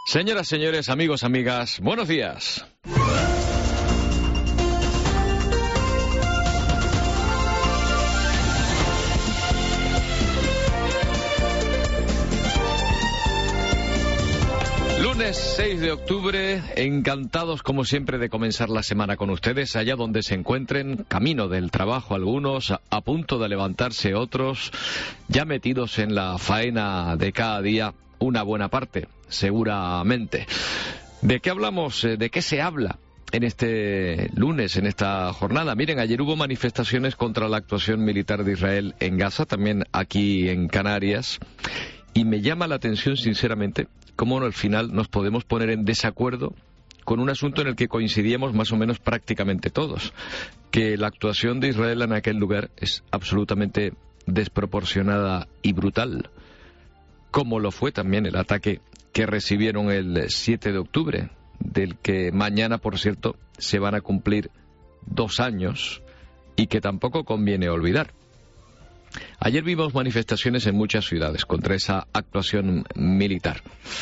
Señoras, señores, amigos, amigas, buenos días. Lunes 6 de octubre, encantados como siempre de comenzar la semana con ustedes, allá donde se encuentren, camino del trabajo algunos, a punto de levantarse otros, ya metidos en la faena de cada día, una buena parte, seguramente. ¿De qué hablamos? ¿De qué se habla en este lunes, en esta jornada? Miren, ayer hubo manifestaciones contra la actuación militar de Israel en Gaza, también aquí en Canarias, y me llama la atención, sinceramente, cómo al final nos podemos poner en desacuerdo con un asunto en el que coincidíamos más o menos prácticamente todos, que la actuación de Israel en aquel lugar es absolutamente desproporcionada y brutal, como lo fue también el ataque que recibieron el 7 de octubre, del que mañana, por cierto, se van a cumplir 2 años y que tampoco conviene olvidar. Ayer vimos manifestaciones en muchas ciudades contra esa actuación militar.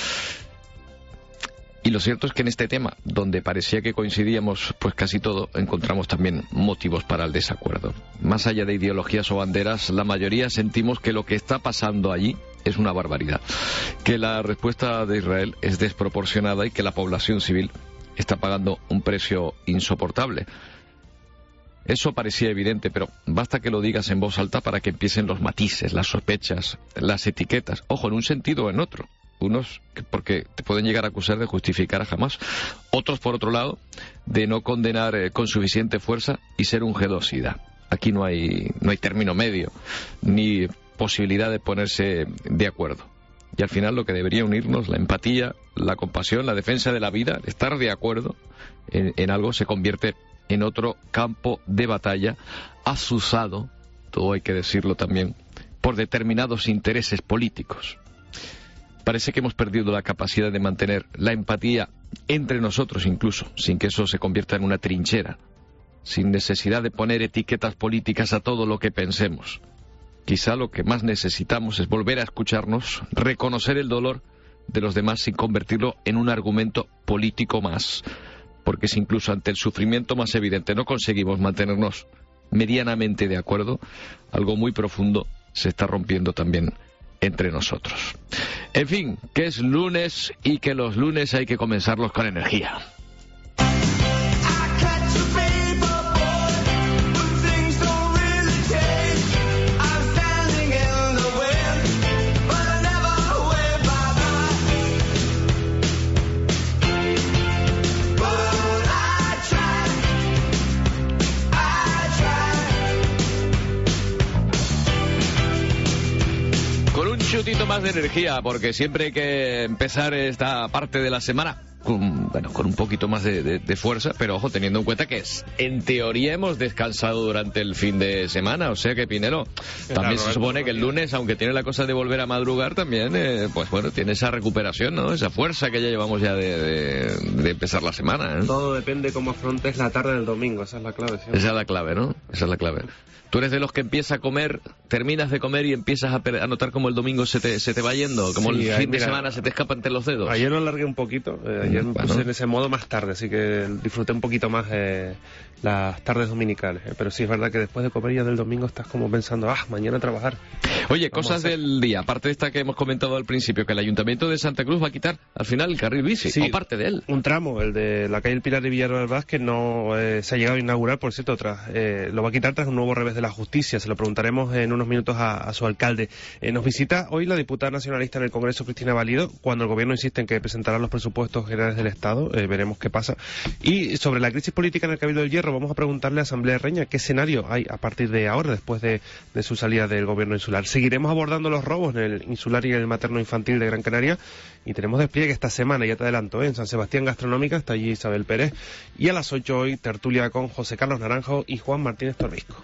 Y lo cierto es que en este tema, donde parecía que coincidíamos pues casi todo, encontramos también motivos para el desacuerdo. Más allá de ideologías o banderas, la mayoría sentimos que lo que está pasando allí es una barbaridad, que la respuesta de Israel es desproporcionada y que la población civil está pagando un precio insoportable. Eso parecía evidente, pero basta que lo digas en voz alta para que empiecen los matices, las sospechas, las etiquetas. Ojo, en un sentido o en otro. Unos porque te pueden llegar a acusar de justificar a Hamás. Otros, por otro lado, de no condenar con suficiente fuerza y ser un genocida. Aquí no hay término medio, ni posibilidad de ponerse de acuerdo. Y al final lo que debería unirnos, la empatía, la compasión, la defensa de la vida, estar de acuerdo en algo, se convierte en otro campo de batalla azuzado, todo hay que decirlo también, por determinados intereses políticos. Parece que hemos perdido la capacidad de mantener la empatía entre nosotros incluso, sin que eso se convierta en una trinchera, sin necesidad de poner etiquetas políticas a todo lo que pensemos. Quizá lo que más necesitamos es volver a escucharnos, reconocer el dolor de los demás sin convertirlo en un argumento político más. Porque si incluso ante el sufrimiento más evidente no conseguimos mantenernos medianamente de acuerdo, algo muy profundo se está rompiendo también entre nosotros. En fin, que es lunes y que los lunes hay que comenzarlos con energía. Un chutito más de energía, porque siempre hay que empezar esta parte de la semana con un poquito más de fuerza, pero ojo, teniendo en cuenta que en teoría hemos descansado durante el fin de semana, o sea que Pinelo, también se supone que el lunes, aunque tiene la cosa de volver a madrugar, también, pues bueno, tiene esa recuperación, ¿no? Esa fuerza que ya llevamos ya de empezar la semana, ¿eh? Todo depende cómo afrontes la tarde del domingo, esa es la clave. ¿Sí? Esa es la clave, ¿no? Esa es la clave. Tú eres de los que empieza a comer, terminas de comer y empiezas a notar como el domingo se te va yendo, como sí, el fin de semana se te escapa entre los dedos. Ayer lo alargué un poquito, ayer me puse en ese modo más tarde, así que disfruté un poquito más las tardes dominicales. Pero sí es verdad que después de comer ya del domingo estás como pensando, mañana a trabajar. Oye, cosas del día, aparte de esta que hemos comentado al principio, que el Ayuntamiento de Santa Cruz va a quitar al final el carril bici, sí, o parte de él. Un tramo, el de la calle El Pilar de Villarreal Vázquez, no se ha llegado a inaugurar, por cierto, lo va a quitar tras un nuevo revés de la justicia. Se lo preguntaremos en unos minutos a su alcalde. Nos visita hoy la diputada nacionalista en el Congreso, Cristina Valido, cuando el gobierno insiste en que presentará los presupuestos generales del Estado. Veremos qué pasa. Y sobre la crisis política en el Cabildo del Hierro, vamos a preguntarle a Asamblea Reña qué escenario hay a partir de ahora, después de su salida del gobierno insular. Seguiremos abordando los robos en el insular y en el materno infantil de Gran Canaria, y tenemos despliegue esta semana, ya te adelanto, en San Sebastián Gastronómica, está allí Isabel Pérez, y a las 8 hoy tertulia con José Carlos Naranjo y Juan Martínez Torbisco.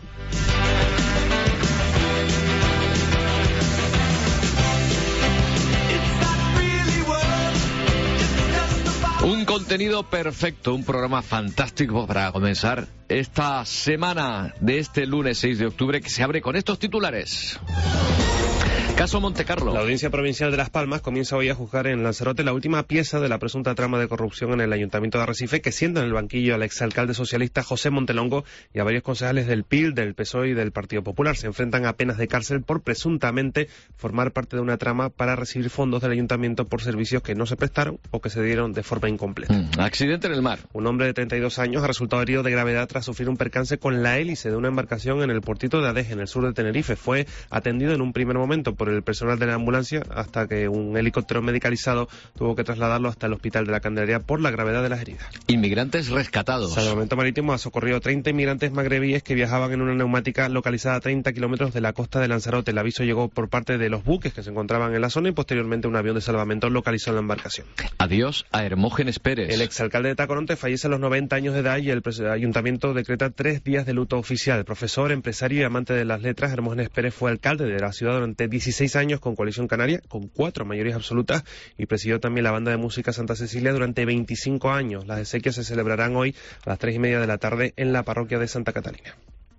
Un contenido perfecto, un programa fantástico para comenzar esta semana de este lunes 6 de octubre que se abre con estos titulares. Caso Montecarlo. La Audiencia Provincial de Las Palmas comienza hoy a juzgar en Lanzarote la última pieza de la presunta trama de corrupción en el Ayuntamiento de Arrecife, que sienta en el banquillo al exalcalde socialista José Montelongo y a varios concejales del PIL, del PSOE y del Partido Popular. Se enfrentan a penas de cárcel por presuntamente formar parte de una trama para recibir fondos del Ayuntamiento por servicios que no se prestaron o que se dieron de forma incompleta. Accidente en el mar. Un hombre de 32 años ha resultado herido de gravedad tras sufrir un percance con la hélice de una embarcación en el puertito de Adeje, en el sur de Tenerife. Fue atendido en un primer momento por el personal de la ambulancia hasta que un helicóptero medicalizado tuvo que trasladarlo hasta el hospital de la Candelaria por la gravedad de las heridas. Inmigrantes rescatados. Salvamento Marítimo ha socorrido a 30 inmigrantes magrebíes que viajaban en una neumática localizada a 30 kilómetros de la costa de Lanzarote. El aviso llegó por parte de los buques que se encontraban en la zona y posteriormente un avión de salvamento localizó la embarcación. Adiós a Hermógenes Pérez. El exalcalde de Tacoronte fallece a los 90 años de edad y el ayuntamiento decreta 3 días de luto oficial. Profesor, empresario y amante de las letras, Hermógenes Pérez fue alcalde de la ciudad durante 16 años con Coalición Canaria, con 4 mayorías absolutas, y presidió también la banda de música Santa Cecilia durante 25 años. Las exequias se celebrarán hoy a las 3:30 de la tarde en la parroquia de Santa Catalina.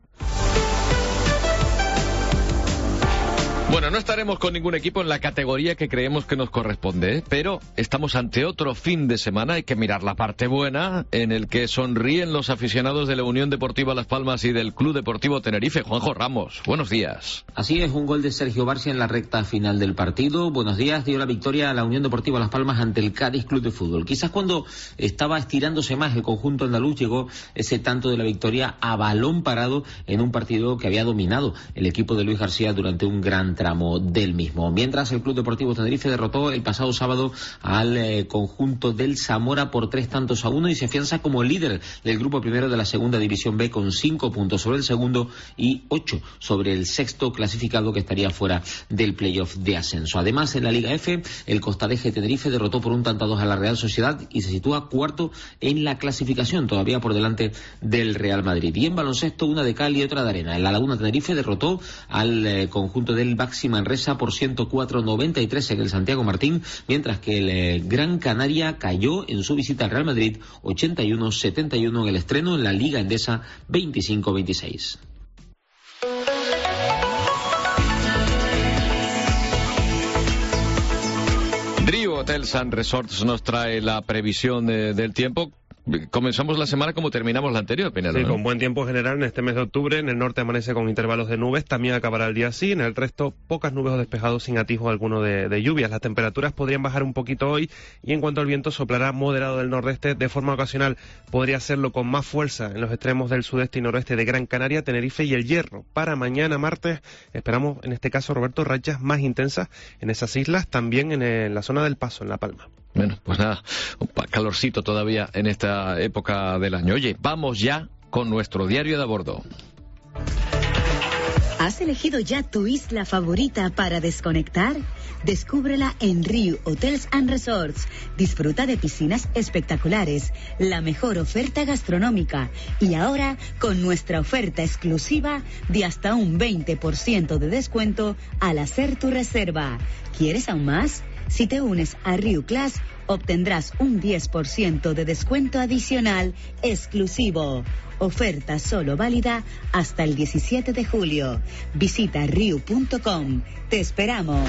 Bueno, no estaremos con ningún equipo en la categoría que creemos que nos corresponde, ¿eh? Pero estamos ante otro fin de semana, hay que mirar la parte buena, en el que sonríen los aficionados de la Unión Deportiva Las Palmas y del Club Deportivo Tenerife. Juanjo Ramos, buenos días. Así es, un gol de Sergio Barcia en la recta final del partido. Buenos días, dio la victoria a la Unión Deportiva Las Palmas ante el Cádiz Club de Fútbol. Quizás cuando estaba estirándose más el conjunto andaluz llegó ese tanto de la victoria a balón parado en un partido que había dominado el equipo de Luis García durante un gran tramo del mismo. Mientras el Club Deportivo Tenerife derrotó el pasado sábado al conjunto del Zamora por 3-1 y se afianza como líder del grupo primero de la segunda división B con 5 puntos sobre el segundo y 8 sobre el sexto clasificado que estaría fuera del playoff de ascenso. Además, en la Liga F, el Costadeje Tenerife derrotó por 1-2 a la Real Sociedad y se sitúa cuarto en la clasificación, todavía por delante del Real Madrid. Y en baloncesto, una de cal y otra de arena. En la Laguna Tenerife derrotó al conjunto del Baxi Manresa por 104-93 en el Santiago Martín, mientras que el Gran Canaria cayó en su visita al Real Madrid 81-71 en el estreno en la Liga Endesa 25-26. Driu Hotels and Resorts nos trae la previsión del tiempo. Comenzamos la semana como terminamos la anterior, Pinelo, sí, ¿no? Con buen tiempo general en este mes de octubre. En el norte amanece con intervalos de nubes, también acabará el día así. En el resto, pocas nubes o despejados sin atisbo alguno de lluvias. Las temperaturas podrían bajar un poquito hoy y en cuanto al viento soplará moderado del nordeste de forma ocasional. Podría hacerlo con más fuerza en los extremos del sudeste y noroeste de Gran Canaria, Tenerife y El Hierro. Para mañana martes esperamos, en este caso, Roberto, rachas más intensas en esas islas, también en la zona del Paso, en La Palma. Bueno, pues nada, un calorcito todavía en esta época del año. Oye, vamos ya con nuestro diario de a bordo. ¿Has elegido ya tu isla favorita para desconectar? Descúbrela en Riu Hotels and Resorts. Disfruta de piscinas espectaculares, la mejor oferta gastronómica y ahora con nuestra oferta exclusiva de hasta un 20% de descuento al hacer tu reserva. ¿Quieres aún más? Si te unes a Riu Class, obtendrás un 10% de descuento adicional exclusivo. Oferta solo válida hasta el 17 de julio. Visita riu.com. Te esperamos.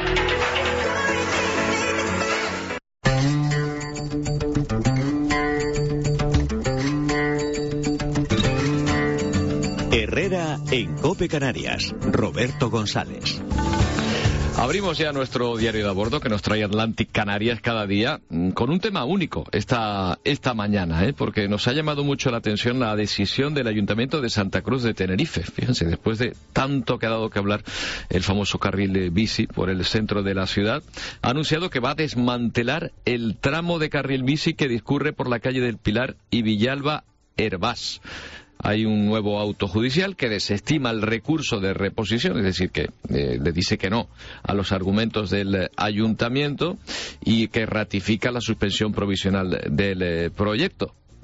Herrera en COPE Canarias. Roberto González. Abrimos ya nuestro diario de a bordo que nos trae Atlantic Canarias cada día con un tema único esta mañana, porque nos ha llamado mucho la atención la decisión del Ayuntamiento de Santa Cruz de Tenerife. Fíjense, después de tanto que ha dado que hablar el famoso carril bici por el centro de la ciudad, ha anunciado que va a desmantelar el tramo de carril bici que discurre por la calle del Pilar y Villalba Hervás. Hay un nuevo auto judicial que desestima el recurso de reposición, es decir, que le dice que no a los argumentos del ayuntamiento y que ratifica la suspensión provisional del proyecto.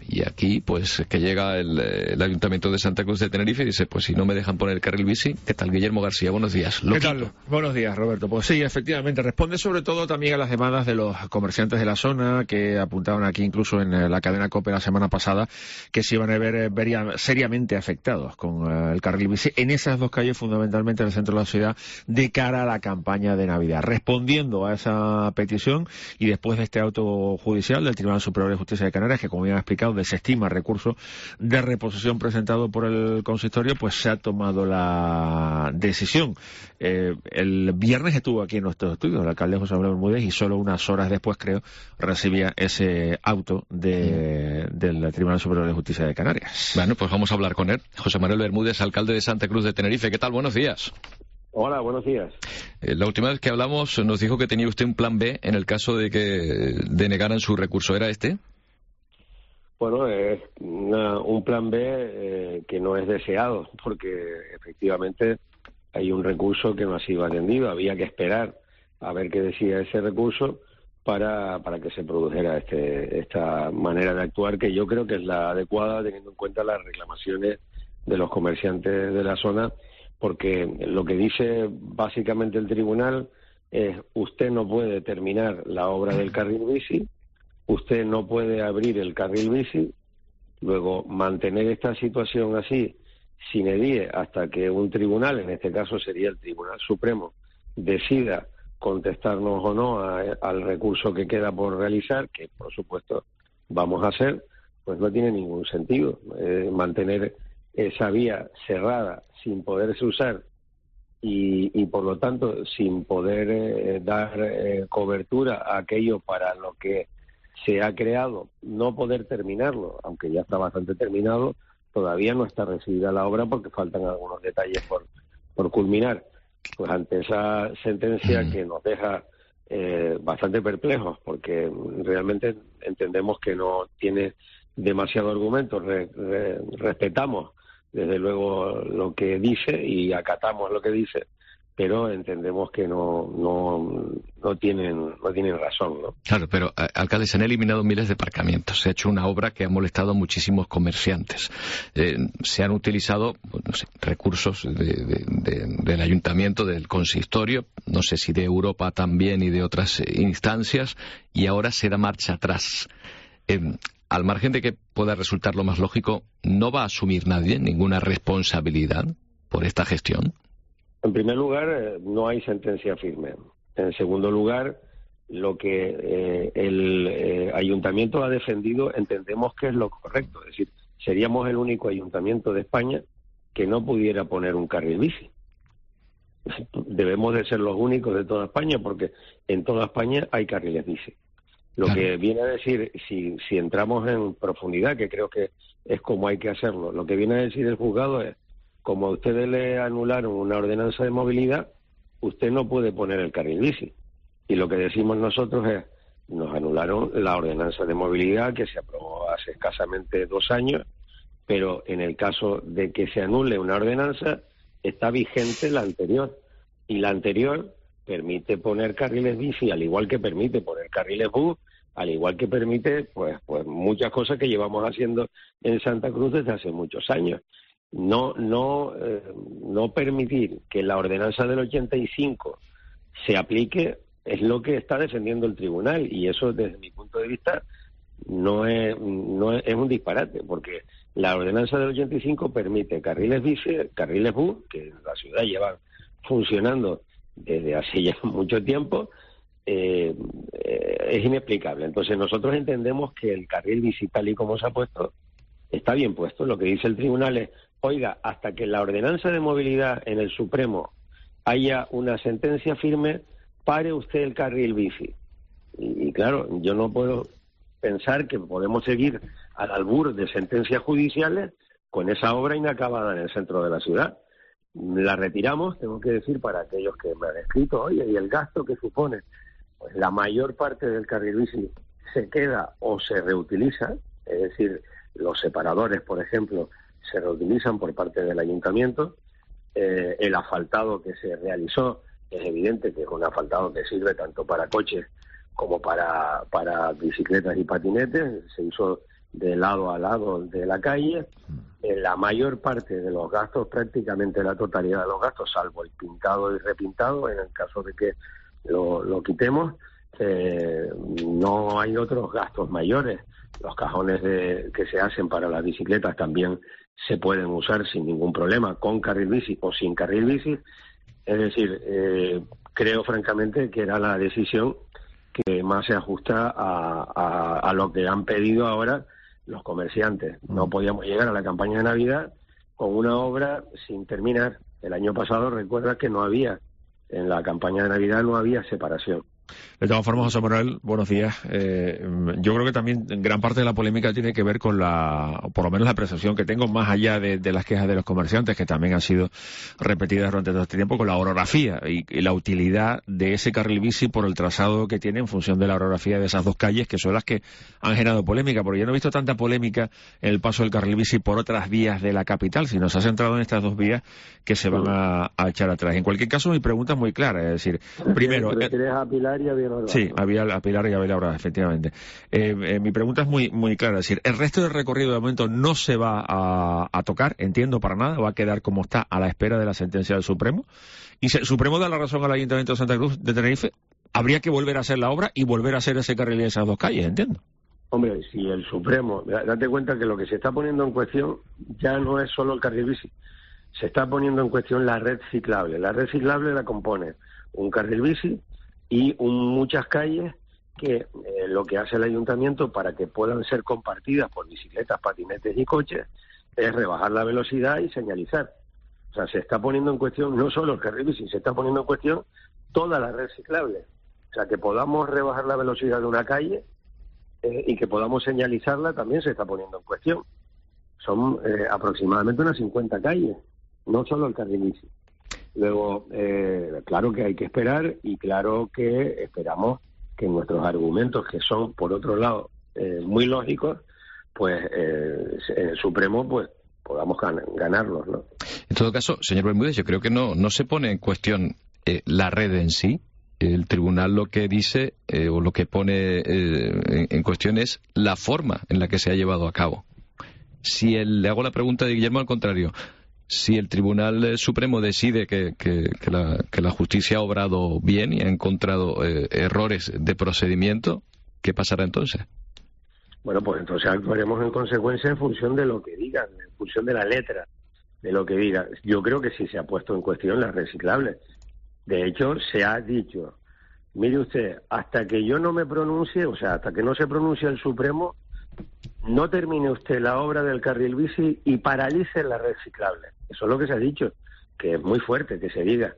Y aquí, pues, que llega el Ayuntamiento de Santa Cruz de Tenerife y dice, pues si no me dejan poner el carril bici, ¿qué tal? Guillermo García, buenos días. ¿Qué tal? Buenos días, Roberto. Pues sí, efectivamente, responde sobre todo también a las demandas de los comerciantes de la zona, que apuntaban aquí incluso en la cadena COPE la semana pasada, que se iban a ver seriamente afectados con el carril bici en esas dos calles, fundamentalmente en el centro de la ciudad, de cara a la campaña de Navidad. Respondiendo a esa petición y después de este auto judicial del Tribunal Superior de Justicia de Canarias, que como ya he explicado, desestima el recurso de reposición presentado por el consistorio, pues se ha tomado la decisión. El viernes estuvo aquí en nuestros estudios el alcalde José Manuel Bermúdez y solo unas horas después, creo, recibía ese auto del Tribunal Superior de Justicia de Canarias. Bueno, pues vamos a hablar con él. José Manuel Bermúdez, alcalde de Santa Cruz de Tenerife. ¿Qué tal? Buenos días. Hola, buenos días. La última vez que hablamos nos dijo que tenía usted un plan B en el caso de que denegaran su recurso. ¿Era este? Bueno, es un plan B que no es deseado, porque efectivamente hay un recurso que no ha sido atendido. Había que esperar a ver qué decía ese recurso para que se produjera esta manera de actuar, que yo creo que es la adecuada teniendo en cuenta las reclamaciones de los comerciantes de la zona, porque lo que dice básicamente el tribunal es: usted no puede terminar la obra del carril bici, usted no puede abrir el carril bici, luego mantener esta situación así sin edie hasta que un tribunal, en este caso sería el Tribunal Supremo, decida contestarnos o no al recurso que queda por realizar, que por supuesto vamos a hacer, pues no tiene ningún sentido mantener esa vía cerrada sin poderse usar y por lo tanto sin poder dar cobertura a aquello para lo que se ha creado, no poder terminarlo, aunque ya está bastante terminado, todavía no está recibida la obra porque faltan algunos detalles por culminar. Pues ante esa sentencia que nos deja bastante perplejos, porque realmente entendemos que no tiene demasiado argumento, respetamos desde luego lo que dice y acatamos lo que dice, pero entendemos que no tienen razón, ¿no? Claro, pero alcalde, se han eliminado miles de aparcamientos, se ha hecho una obra que ha molestado a muchísimos comerciantes, se han utilizado, pues, no sé, recursos del ayuntamiento, del consistorio, no sé si de Europa también y de otras instancias, y ahora se da marcha atrás. Al margen de que pueda resultar lo más lógico, ¿no va a asumir nadie ninguna responsabilidad por esta gestión? En primer lugar, no hay sentencia firme. En segundo lugar, lo que el ayuntamiento ha defendido entendemos que es lo correcto. Es decir, seríamos el único ayuntamiento de España que no pudiera poner un carril bici. Debemos de ser los únicos de toda España porque en toda España hay carriles bici. Lo que viene a decir, si entramos en profundidad, que creo que es como hay que hacerlo, lo que viene a decir el juzgado es: como a ustedes le anularon una ordenanza de movilidad, usted no puede poner el carril bici. Y lo que decimos nosotros es: nos anularon la ordenanza de movilidad que se aprobó hace escasamente 2 años, pero en el caso de que se anule una ordenanza, está vigente la anterior. Y la anterior permite poner carriles bici, al igual que permite poner carriles bus, al igual que permite pues muchas cosas que llevamos haciendo en Santa Cruz desde hace muchos años. No permitir que la ordenanza del 85 se aplique es lo que está defendiendo el tribunal, y eso desde mi punto de vista no es un disparate, porque la ordenanza del 85 permite carriles bici, carriles bus, que en la ciudad llevan funcionando desde hace ya mucho tiempo. Es inexplicable. Entonces nosotros entendemos que el carril bici, tal y como se ha puesto, está bien puesto. Lo que dice el tribunal es: oiga, hasta que la ordenanza de movilidad en el Supremo haya una sentencia firme, pare usted el carril bici. Y claro, yo no puedo pensar que podemos seguir al albur de sentencias judiciales con esa obra inacabada en el centro de la ciudad. La retiramos, tengo que decir, para aquellos que me han escrito: oye, ¿y el gasto que supone? Pues la mayor parte del carril bici se queda o se reutiliza, es decir, los separadores, por ejemplo, se reutilizan por parte del ayuntamiento. El asfaltado que se realizó es evidente que es un asfaltado que sirve tanto para coches como para bicicletas y patinetes. Se hizo de lado a lado de la calle. La mayor parte de los gastos, prácticamente la totalidad de los gastos, salvo el pintado y repintado, en el caso de que lo quitemos, no hay otros gastos mayores. Los cajones que se hacen para las bicicletas también se pueden usar sin ningún problema, con carril bici o sin carril bici. Es decir, creo francamente que era la decisión que más se ajusta a lo que han pedido ahora los comerciantes. No podíamos llegar a la campaña de Navidad con una obra sin terminar. El año pasado, recuerda que en la campaña de Navidad no había separación. De todas formas, José Manuel, buenos días. Yo creo que también gran parte de la polémica tiene que ver con por lo menos la percepción que tengo, más allá de las quejas de los comerciantes, que también han sido repetidas durante todo este tiempo, con la orografía y la utilidad de ese carril bici por el trazado que tiene en función de la orografía de esas dos calles, que son las que han generado polémica. Porque yo no he visto tanta polémica en el paso del carril bici por otras vías de la capital, sino se ha centrado en estas dos vías que se van a echar atrás. En cualquier caso, mi pregunta es muy clara, es decir, primero... Sí, a Pilar y a Villanueva, efectivamente. Mi pregunta es muy clara, es decir, el resto del recorrido de momento no se va a tocar, entiendo, para nada, va a quedar como está a la espera de la sentencia del Supremo. Y si el Supremo da la razón al Ayuntamiento de Santa Cruz de Tenerife, habría que volver a hacer la obra y volver a hacer ese carril de esas dos calles, entiendo. Hombre, si el Supremo, date cuenta que lo que se está poniendo en cuestión ya no es solo el carril bici, se está poniendo en cuestión la red ciclable. La red ciclable la compone un carril bici y muchas calles que lo que hace el ayuntamiento para que puedan ser compartidas por bicicletas, patinetes y coches es rebajar la velocidad y señalizar. O sea, se está poniendo en cuestión no solo el carril bici, se está poniendo en cuestión toda la red ciclable. O sea, que podamos rebajar la velocidad de una calle y que podamos señalizarla también se está poniendo en cuestión. Son aproximadamente unas 50 calles, no solo el carril bici. Luego, claro que hay que esperar y claro que esperamos que nuestros argumentos, que son, por otro lado, muy lógicos, pues en el Supremo pues podamos ganarlos, ¿no? En todo caso, señor Bermúdez, yo creo que no se pone en cuestión la red en sí. El tribunal lo que dice o lo que pone en cuestión es la forma en la que se ha llevado a cabo. Le hago la pregunta de Guillermo al contrario. Si el Tribunal Supremo decide que la justicia ha obrado bien y ha encontrado errores de procedimiento, ¿qué pasará entonces? Bueno, pues entonces actuaremos en consecuencia en función de lo que digan, en función de la letra de lo que digan. Yo creo que sí se ha puesto en cuestión las reciclables. De hecho, se ha dicho, mire usted, hasta que yo no me pronuncie, o sea, hasta que no se pronuncie el Supremo, no termine usted la obra del carril bici y paralice la red ciclable. Eso es lo que se ha dicho, que es muy fuerte que se diga.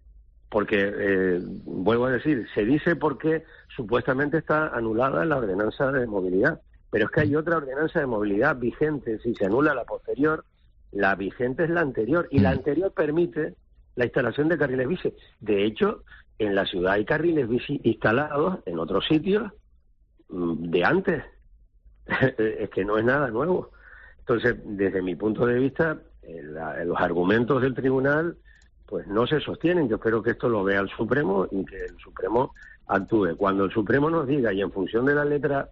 Porque, vuelvo a decir, se dice porque supuestamente está anulada la ordenanza de movilidad. Pero es que hay otra ordenanza de movilidad vigente. Si se anula la posterior, la vigente es la anterior. Y la anterior permite la instalación de carriles bici. De hecho, en la ciudad hay carriles bici instalados en otros sitios de antes. Es que no es nada nuevo. Entonces, desde mi punto de vista, los argumentos del tribunal pues no se sostienen. Yo espero que esto lo vea el Supremo y que el Supremo actúe. Cuando el Supremo nos diga, y en función de la letra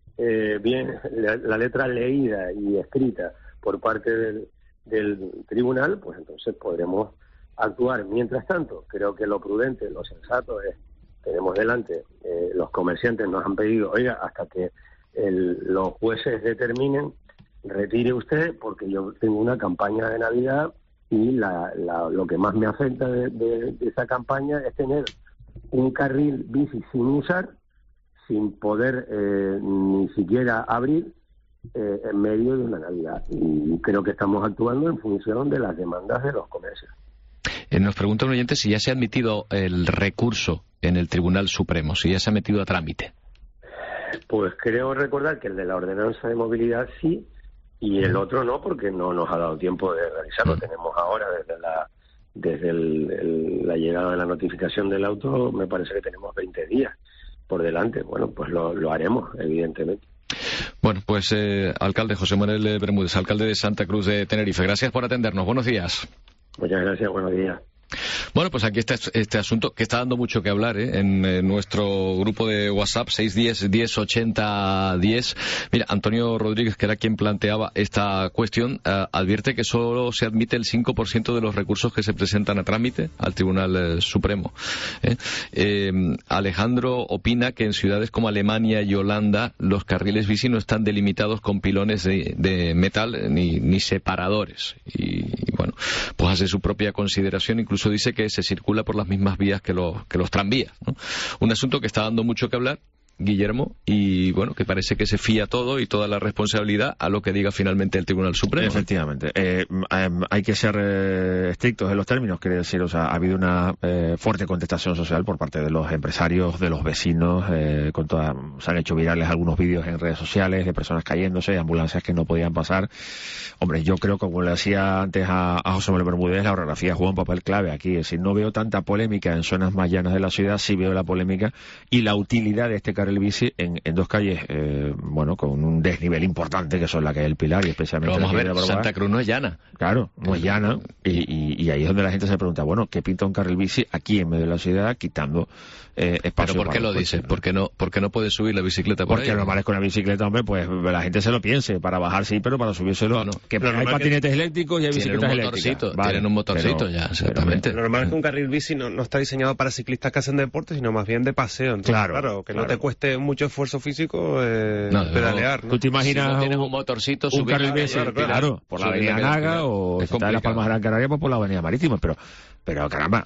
la letra leída y escrita por parte del tribunal, pues entonces podremos actuar. Mientras tanto, creo que lo prudente, lo sensato es, tenemos delante, los comerciantes nos han pedido, oiga, hasta que los jueces determinen, retire usted, porque yo tengo una campaña de Navidad y lo que más me afecta de esa campaña es tener un carril bici sin usar, sin poder ni siquiera abrir en medio de una Navidad. Y creo que estamos actuando en función de las demandas de los comercios. Nos pregunta un oyente si ya se ha admitido el recurso en el Tribunal Supremo, si ya se ha metido a trámite. Pues creo recordar que el de la ordenanza de movilidad sí, y el otro no, porque no nos ha dado tiempo de realizarlo. Tenemos ahora, desde la llegada de la notificación del auto, me parece que tenemos 20 días por delante. Bueno, pues lo haremos, evidentemente. Bueno, pues alcalde José Manuel Bermúdez, alcalde de Santa Cruz de Tenerife, gracias por atendernos. Buenos días. Muchas gracias, buenos días. Bueno, pues aquí está este asunto que está dando mucho que hablar en nuestro grupo de WhatsApp 610-1080-10. Mira, Antonio Rodríguez, que era quien planteaba esta cuestión, advierte que solo se admite el 5% de los recursos que se presentan a trámite al Tribunal Supremo. Alejandro opina que en ciudades como Alemania y Holanda los carriles bici no están delimitados con pilones de metal ni separadores. Y bueno, pues hace su propia consideración, incluso dice que se circula por las mismas vías que los tranvías, ¿no? Un asunto que está dando mucho que hablar, Guillermo, y bueno, que parece que se fía todo y toda la responsabilidad a lo que diga finalmente el Tribunal Supremo. Efectivamente. Hay que ser estrictos en los términos, quiere decir, o sea, ha habido una fuerte contestación social por parte de los empresarios, de los vecinos, se han hecho virales algunos vídeos en redes sociales de personas cayéndose, de ambulancias que no podían pasar. Hombre, yo creo que, como le decía antes a José Manuel Bermúdez, la orografía juega un papel clave aquí. Es decir, no veo tanta polémica en zonas más llanas de la ciudad, sí veo la polémica y la utilidad de este carril bici en dos calles, con un desnivel importante, que son la calle del Pilar y especialmente... Pero vamos a ver, Santa Cruz no es llana. Claro, no es llana, y ahí es donde la gente se pregunta, bueno, ¿qué pinta un carril bici aquí en medio de la ciudad, quitando espacio? ¿Pero por qué lo dices? ¿Por qué no puedes subir la bicicleta por ahí? Porque normal es con la bicicleta, hombre, pues la gente se lo piense, para bajar sí, pero para subírselo no. Que hay patinetes eléctricos y hay bicicletas eléctricas. Tienen un motorcito ya, exactamente. Lo normal es que un carril bici no está diseñado para ciclistas que hacen deporte, sino más bien de paseo. Entonces, claro, que no te cueste mucho esfuerzo físico pedalear, ¿no? ¿Tú te imaginas si no tienes un motorcito, un carril bici? Claro, por la avenida Naga, o si está en Las Palmas de Gran Canaria, pues por la avenida Marítima, pero caramba.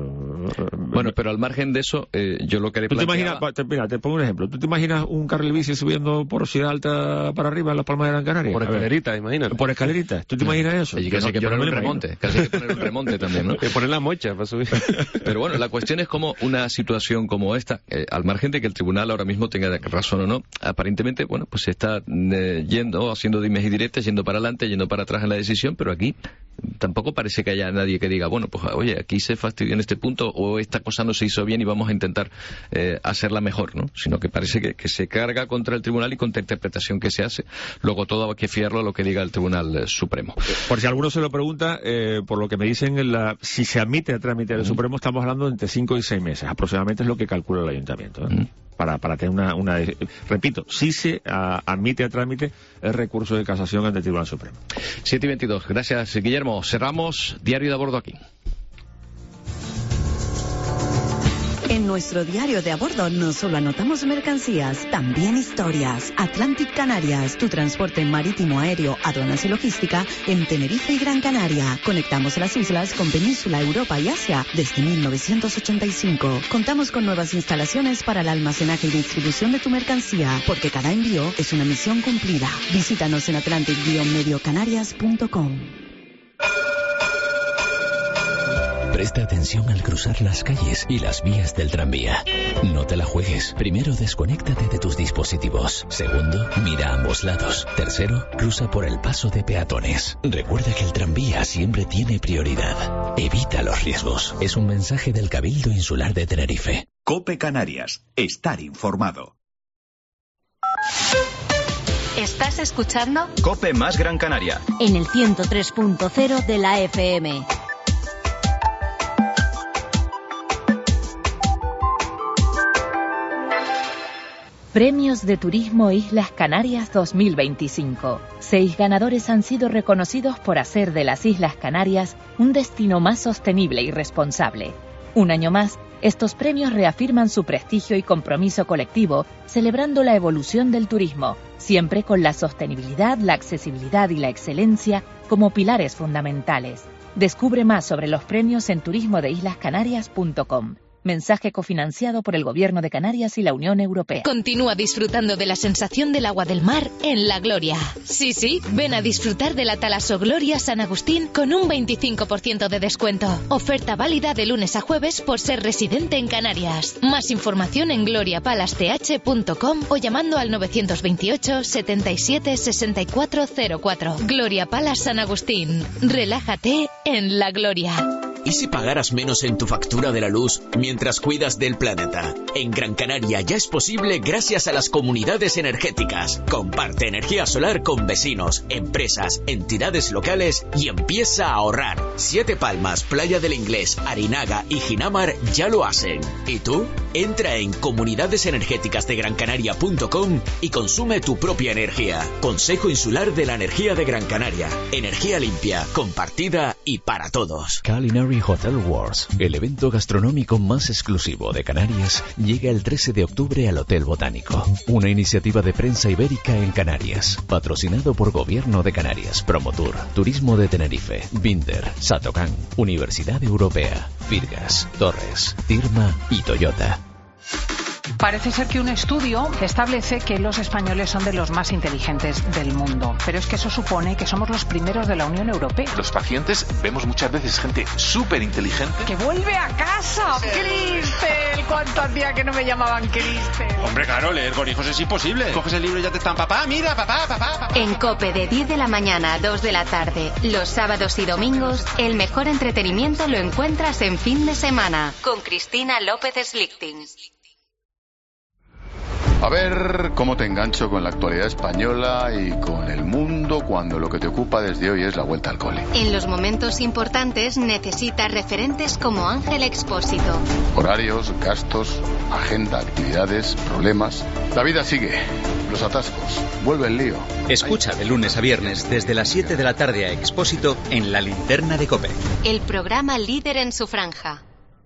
Bueno, pero al margen de eso, yo lo que le planteaba... Mira, te pongo un ejemplo. ¿Tú te imaginas un carril bici subiendo por Ciudad Alta para arriba en Las Palmas de Gran Canaria? Por escalerita, imagínate. Por escalerita. ¿Tú te imaginas eso? Y casi hay que poner un remonte. Casi hay que poner un remonte también, ¿no? Que poner la mocha para subir. Pero bueno, la cuestión es cómo una situación como esta, al margen de que el tribunal ahora mismo tenga razón o no, aparentemente, bueno, pues se está haciendo dimes y diretes, yendo para adelante, yendo para atrás en la decisión, pero aquí tampoco parece que haya nadie que diga, bueno, pues oye, aquí se fastidió en este punto, o esta cosa no se hizo bien y vamos a intentar hacerla mejor, ¿no? Sino que parece que se carga contra el tribunal y contra la interpretación que se hace. Luego todo hay que fiarlo a lo que diga el Tribunal Supremo. Por si alguno se lo pregunta, por lo que me dicen, si se admite a trámite del Supremo, estamos hablando de entre 5 y 6 meses. Aproximadamente es lo que calcula el Ayuntamiento, ¿eh? Para tener una... Repito, si se admite a trámite el recurso de casación ante el Tribunal Supremo. 7:22. Gracias, Guillermo. Cerramos Diario de a Bordo aquí. En nuestro diario de a bordo no solo anotamos mercancías, también historias. Atlantic Canarias, tu transporte marítimo, aéreo, aduanas y logística en Tenerife y Gran Canaria. Conectamos las islas con Península, Europa y Asia desde 1985. Contamos con nuevas instalaciones para el almacenaje y distribución de tu mercancía, porque cada envío es una misión cumplida. Visítanos en atlantic-mediocanarias.com. Presta atención al cruzar las calles y las vías del tranvía. No te la juegues. Primero, desconéctate de tus dispositivos. Segundo, mira a ambos lados. Tercero, cruza por el paso de peatones. Recuerda que el tranvía siempre tiene prioridad. Evita los riesgos. Es un mensaje del Cabildo Insular de Tenerife. COPE Canarias. Estar informado. ¿Estás escuchando? COPE más Gran Canaria. En el 103.0 de la FM. Premios de Turismo Islas Canarias 2025. 6 ganadores han sido reconocidos por hacer de las Islas Canarias un destino más sostenible y responsable. Un año más, estos premios reafirman su prestigio y compromiso colectivo, celebrando la evolución del turismo, siempre con la sostenibilidad, la accesibilidad y la excelencia como pilares fundamentales. Descubre más sobre los premios en turismodeislascanarias.com. Mensaje cofinanciado por el Gobierno de Canarias y la Unión Europea. Continúa disfrutando de la sensación del agua del mar en La Gloria. Sí, ven a disfrutar de la Talaso Gloria San Agustín con un 25% de descuento. Oferta válida de lunes a jueves por ser residente en Canarias. Más información en gloriapalace.com o llamando al 928 77 6404. Gloria Palace San Agustín. Relájate en La Gloria. ¿Y si pagaras menos en tu factura de la luz mientras cuidas del planeta? En Gran Canaria ya es posible gracias a las comunidades energéticas. Comparte energía solar con vecinos, empresas, entidades locales y empieza a ahorrar. Siete Palmas, Playa del Inglés, Arinaga y Ginamar ya lo hacen. ¿Y tú? Entra en comunidadesenergéticasdegrancanaria.com y consume tu propia energía. Consejo Insular de la Energía de Gran Canaria. Energía limpia, compartida y para todos. Culinary Hotel Wars, el evento gastronómico más exclusivo de Canarias, llega el 13 de octubre al Hotel Botánico. Una iniciativa de prensa ibérica en Canarias, patrocinado por Gobierno de Canarias, Promotur, Turismo de Tenerife, Binder, Satocan, Universidad Europea, Firgas, Torres, Tirma y Toyota. Parece ser que un estudio establece que los españoles son de los más inteligentes del mundo, pero es que eso supone que somos los primeros de la Unión Europea. Los pacientes vemos muchas veces gente súper inteligente ¡que vuelve a casa! ¡Cristel! ¿Cuánto hacía que no me llamaban Cristel? Hombre, claro, leer con hijos es imposible. Coges el libro y ya te están, papá, mira, papá. En COPE de 10 de la mañana a 2 de la tarde, los sábados y domingos, el mejor entretenimiento lo encuentras en Fin de Semana, con Cristina López Slichting. A ver cómo te engancho con la actualidad española y con el mundo cuando lo que te ocupa desde hoy es la vuelta al cole. En los momentos importantes necesitas referentes como Ángel Expósito. Horarios, gastos, agenda, actividades, problemas. La vida sigue. Los atascos. Vuelve el lío. Escucha de lunes a viernes desde las 7 de la tarde a Expósito en La Linterna de COPE. El programa líder en su franja.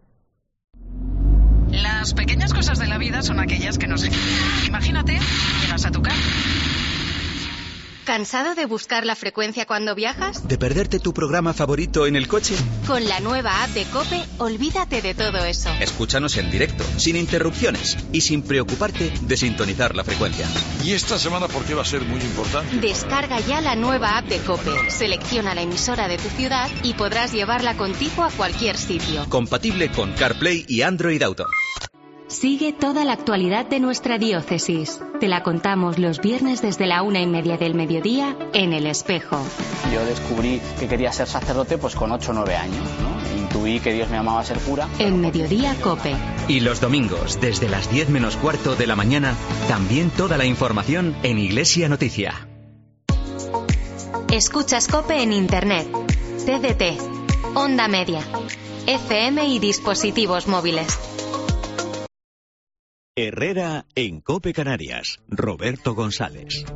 Las pequeñas cosas de la vida son aquellas que nos... Imagínate, llegas a tu casa. ¿Cansado de buscar la frecuencia cuando viajas? ¿De perderte tu programa favorito en el coche? Con la nueva app de COPE, olvídate de todo eso. Escúchanos en directo, sin interrupciones y sin preocuparte de sintonizar la frecuencia. ¿Y esta semana por qué va a ser muy importante? Descarga ya la nueva app de COPE, selecciona la emisora de tu ciudad y podrás llevarla contigo a cualquier sitio. Compatible con CarPlay y Android Auto. Sigue toda la actualidad de nuestra diócesis. Te la contamos los viernes desde la 1:30 del mediodía en El Espejo. Yo descubrí que quería ser sacerdote pues con 8 o 9 años, ¿no? Intuí que Dios me llamaba a ser cura. En Mediodía COPE. Y los domingos, desde las 10 menos cuarto de la mañana, también toda la información en Iglesia Noticia. Escuchas COPE en Internet, TDT, Onda Media, FM y dispositivos móviles. Herrera en COPE Canarias. Roberto González.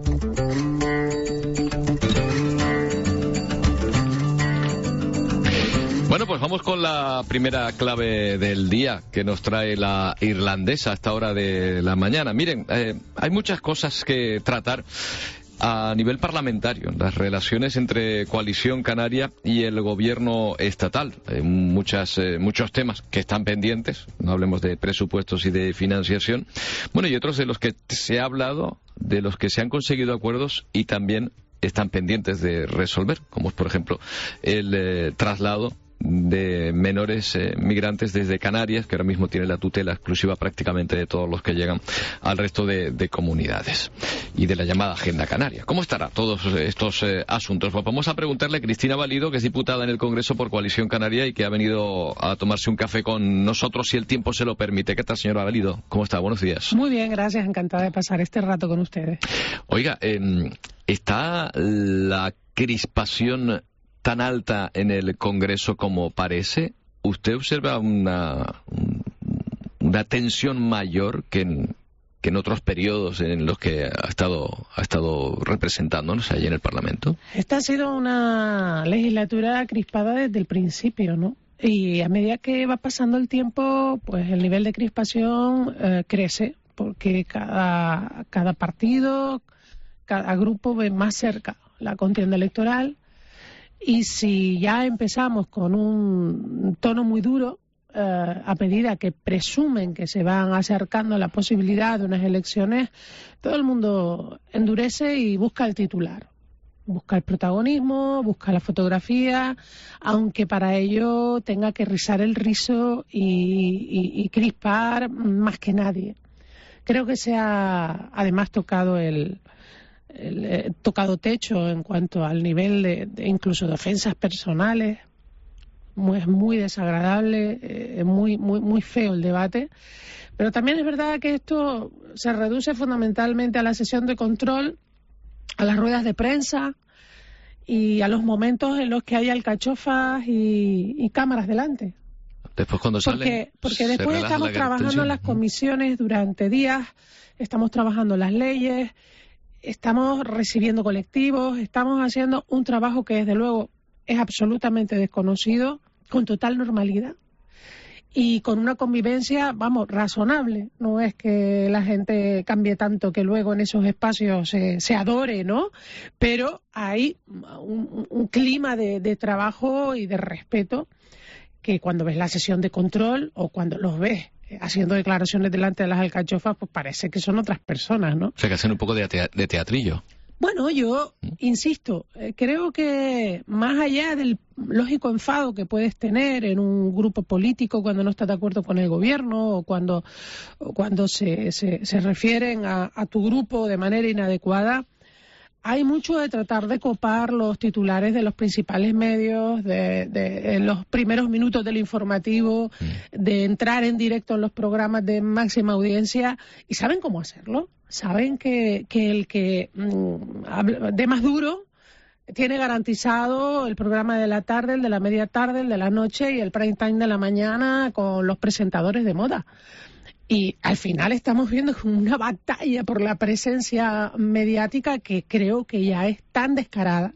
Bueno, pues vamos con la primera clave del día que nos trae la irlandesa a esta hora de la mañana. Miren, hay muchas cosas que tratar a nivel parlamentario, las relaciones entre Coalición Canaria y el gobierno estatal. Muchos temas que están pendientes, no hablemos de presupuestos y de financiación. Bueno, y otros de los que se ha hablado, de los que se han conseguido acuerdos y también están pendientes de resolver, como por ejemplo el traslado de menores migrantes desde Canarias, que ahora mismo tiene la tutela exclusiva prácticamente de todos los que llegan al resto de comunidades, y de la llamada Agenda Canaria. ¿Cómo estará todos estos asuntos? Pues vamos a preguntarle a Cristina Valido, que es diputada en el Congreso por Coalición Canaria y que ha venido a tomarse un café con nosotros, si el tiempo se lo permite. ¿Qué tal, señora Valido? ¿Cómo está? Buenos días. Muy bien, gracias. Encantada de pasar este rato con ustedes. Oiga, ¿está la crispación tan alta en el Congreso como parece? ¿Usted observa una tensión mayor que en otros periodos en los que ha estado representándonos allí en el Parlamento? Esta ha sido una legislatura crispada desde el principio, ¿no? Y a medida que va pasando el tiempo, pues el nivel de crispación crece, porque cada partido, cada grupo ve más cerca la contienda electoral. Y si ya empezamos con un tono muy duro, a medida que presumen que se van acercando a la posibilidad de unas elecciones, todo el mundo endurece y busca el titular, busca el protagonismo, busca la fotografía, aunque para ello tenga que rizar el rizo y crispar más que nadie. Creo que se ha además tocado tocado techo en cuanto al nivel de incluso defensas personales. Es muy desagradable, es muy feo el debate, pero también es verdad que esto se reduce fundamentalmente a la sesión de control, a las ruedas de prensa y a los momentos en los que hay alcachofas y cámaras delante. Después cuando sale, porque después estamos trabajando en las comisiones durante días, estamos trabajando las leyes, estamos recibiendo colectivos, estamos haciendo un trabajo que desde luego es absolutamente desconocido, con total normalidad y con una convivencia, vamos, razonable. No es que la gente cambie tanto que luego en esos espacios se adore, ¿no? Pero hay un clima de trabajo y de respeto que cuando ves la sesión de control o cuando los ves haciendo declaraciones delante de las alcachofas, pues parece que son otras personas, ¿no? O sea, que hacen un poco de teatrillo. Bueno, yo insisto, creo que más allá del lógico enfado que puedes tener en un grupo político cuando no estás de acuerdo con el gobierno o cuando se refieren a tu grupo de manera inadecuada, hay mucho de tratar de copar los titulares de los principales medios, de los primeros minutos del informativo, de entrar en directo en los programas de máxima audiencia. ¿Y saben cómo hacerlo? Saben que el que dé más duro tiene garantizado el programa de la tarde, el de la media tarde, el de la noche y el prime time de la mañana con los presentadores de moda. Y al final estamos viendo como una batalla por la presencia mediática que creo que ya es tan descarada,